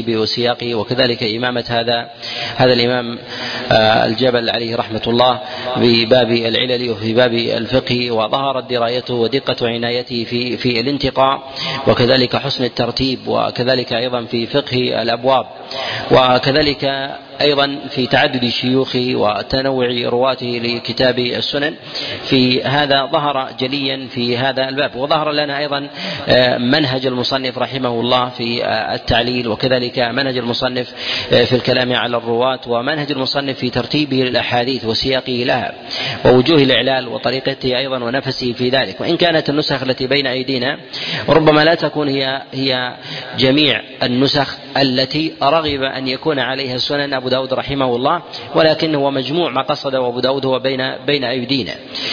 وسياقه، وكذلك إمامة هذا هذا الإمام الجبل عليه رحمة الله بباب العلل وفي باب الفقه، وظهرت درايته ودقة عنايته في في الانتقاء، وكذلك حسن الترتيب، وكذلك أيضا في فقه الأبواب، وكذلك أيضا في تعدد شيوخه وتنوع رواته لكتاب السنن. في هذا ظهر جليا في هذا الباب. وظهر لنا أيضا منهج المصنف رحمه الله في التعليل، وكذلك منهج المصنف في الكلام على الرواة، ومنهج المصنف في ترتيبه للأحاديث وسياقه لها، ووجوه الإعلال وطريقته أيضا ونفسه في ذلك. وإن كانت النسخ التي بين أيدينا ربما لا تكون هي هي جميع النسخ التي رغب أن يكون عليها السنن أبو داود رحمه الله، ولكن هو مجموع ما قصد أبو داود هو بين بين أيدينا.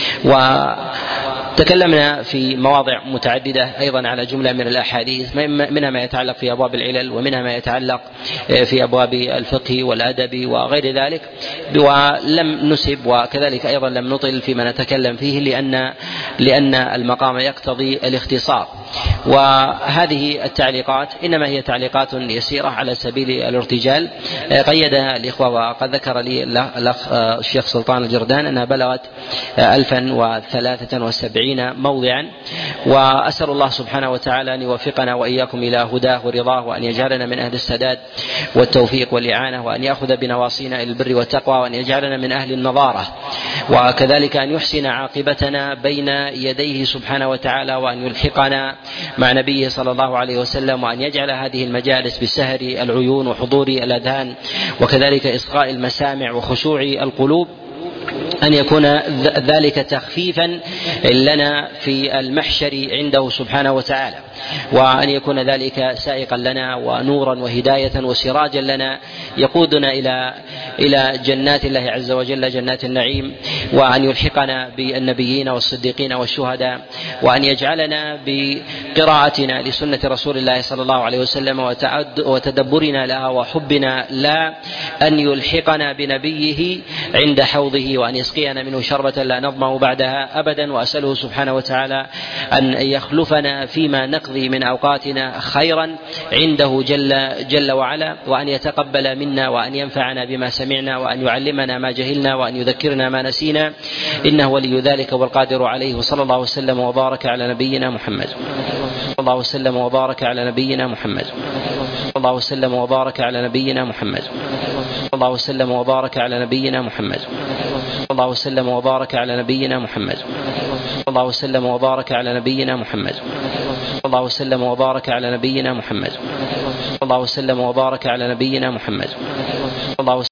وتكلمنا في مواضع متعددة أيضا على جملة من الأحاديث، منها ما يتعلق في أبواب العلل، ومنها ما يتعلق في أبواب الفقه والأدب وغير ذلك، ولم نسب وكذلك أيضا لم نطل فيما نتكلم فيه، لأن لأن المقام يقتضي الاختصار. وهذه التعليقات إنما هي تعليقات يسيرة على سبيل الارتجال قيدها الإخوة، وقد ذكر لي الأخ الشيخ سلطان الجردان أنها بلغت ألفا وثلاثة وسبعين موضعا. وأسأل الله سبحانه وتعالى أن يوفقنا وإياكم إلى هداه ورضاه، وأن يجعلنا من أهل السداد والتوفيق والإعانة، وأن يأخذ بنواصينا إلى البر والتقوى، وأن يجعلنا من أهل النظارة، وكذلك أن يحسن عاقبتنا بين يديه سبحانه وتعالى، وأن يلحقنا مع نبيه صلى الله عليه وسلم، وأن يجعل هذه المجالس بسهر العيون وحضور الأذهان، وكذلك إصغاء المسامع وخشوع القلوب، أن يكون ذلك تخفيفا لنا في المحشر عنده سبحانه وتعالى، وأن يكون ذلك سائقا لنا ونورا وهداية وسراجا لنا يقودنا إلى إلى جنات الله عز وجل، جنات النعيم، وأن يلحقنا بالنبيين والصديقين والشهداء، وأن يجعلنا بقراءتنا لسنة رسول الله صلى الله عليه وسلم وتدبرنا لها وحبنا لا أن يلحقنا بنبيه عند حوضه، وأن يسقينا منه شربة لا نظمأ بعدها أبدا. وأسأله سبحانه وتعالى أن يخلفنا فيما نقضي من أوقاتنا خيرا عنده جل, جل وعلا، وأن يتقبل منا، وأن ينفعنا بما سمعنا، وأن يعلمنا ما جهلنا، وأن يذكرنا ما نسينا، إنه ولي ذلك والقادر عليه. وصلى الله وسلم وبارك على نبينا محمد. صلى الله وسلم وبارك على نبينا محمد. صلى الله وسلم وبارك على نبينا محمد. صلى الله وسلم وبارك على نبينا محمد. صلى الله وسلم وبارك على نبينا محمد. صلى الله وسلم وبارك على نبينا محمد. صلى الله وسلم وبارك على نبينا محمد. صلى الله وسلم وبارك على نبينا محمد. صلى الله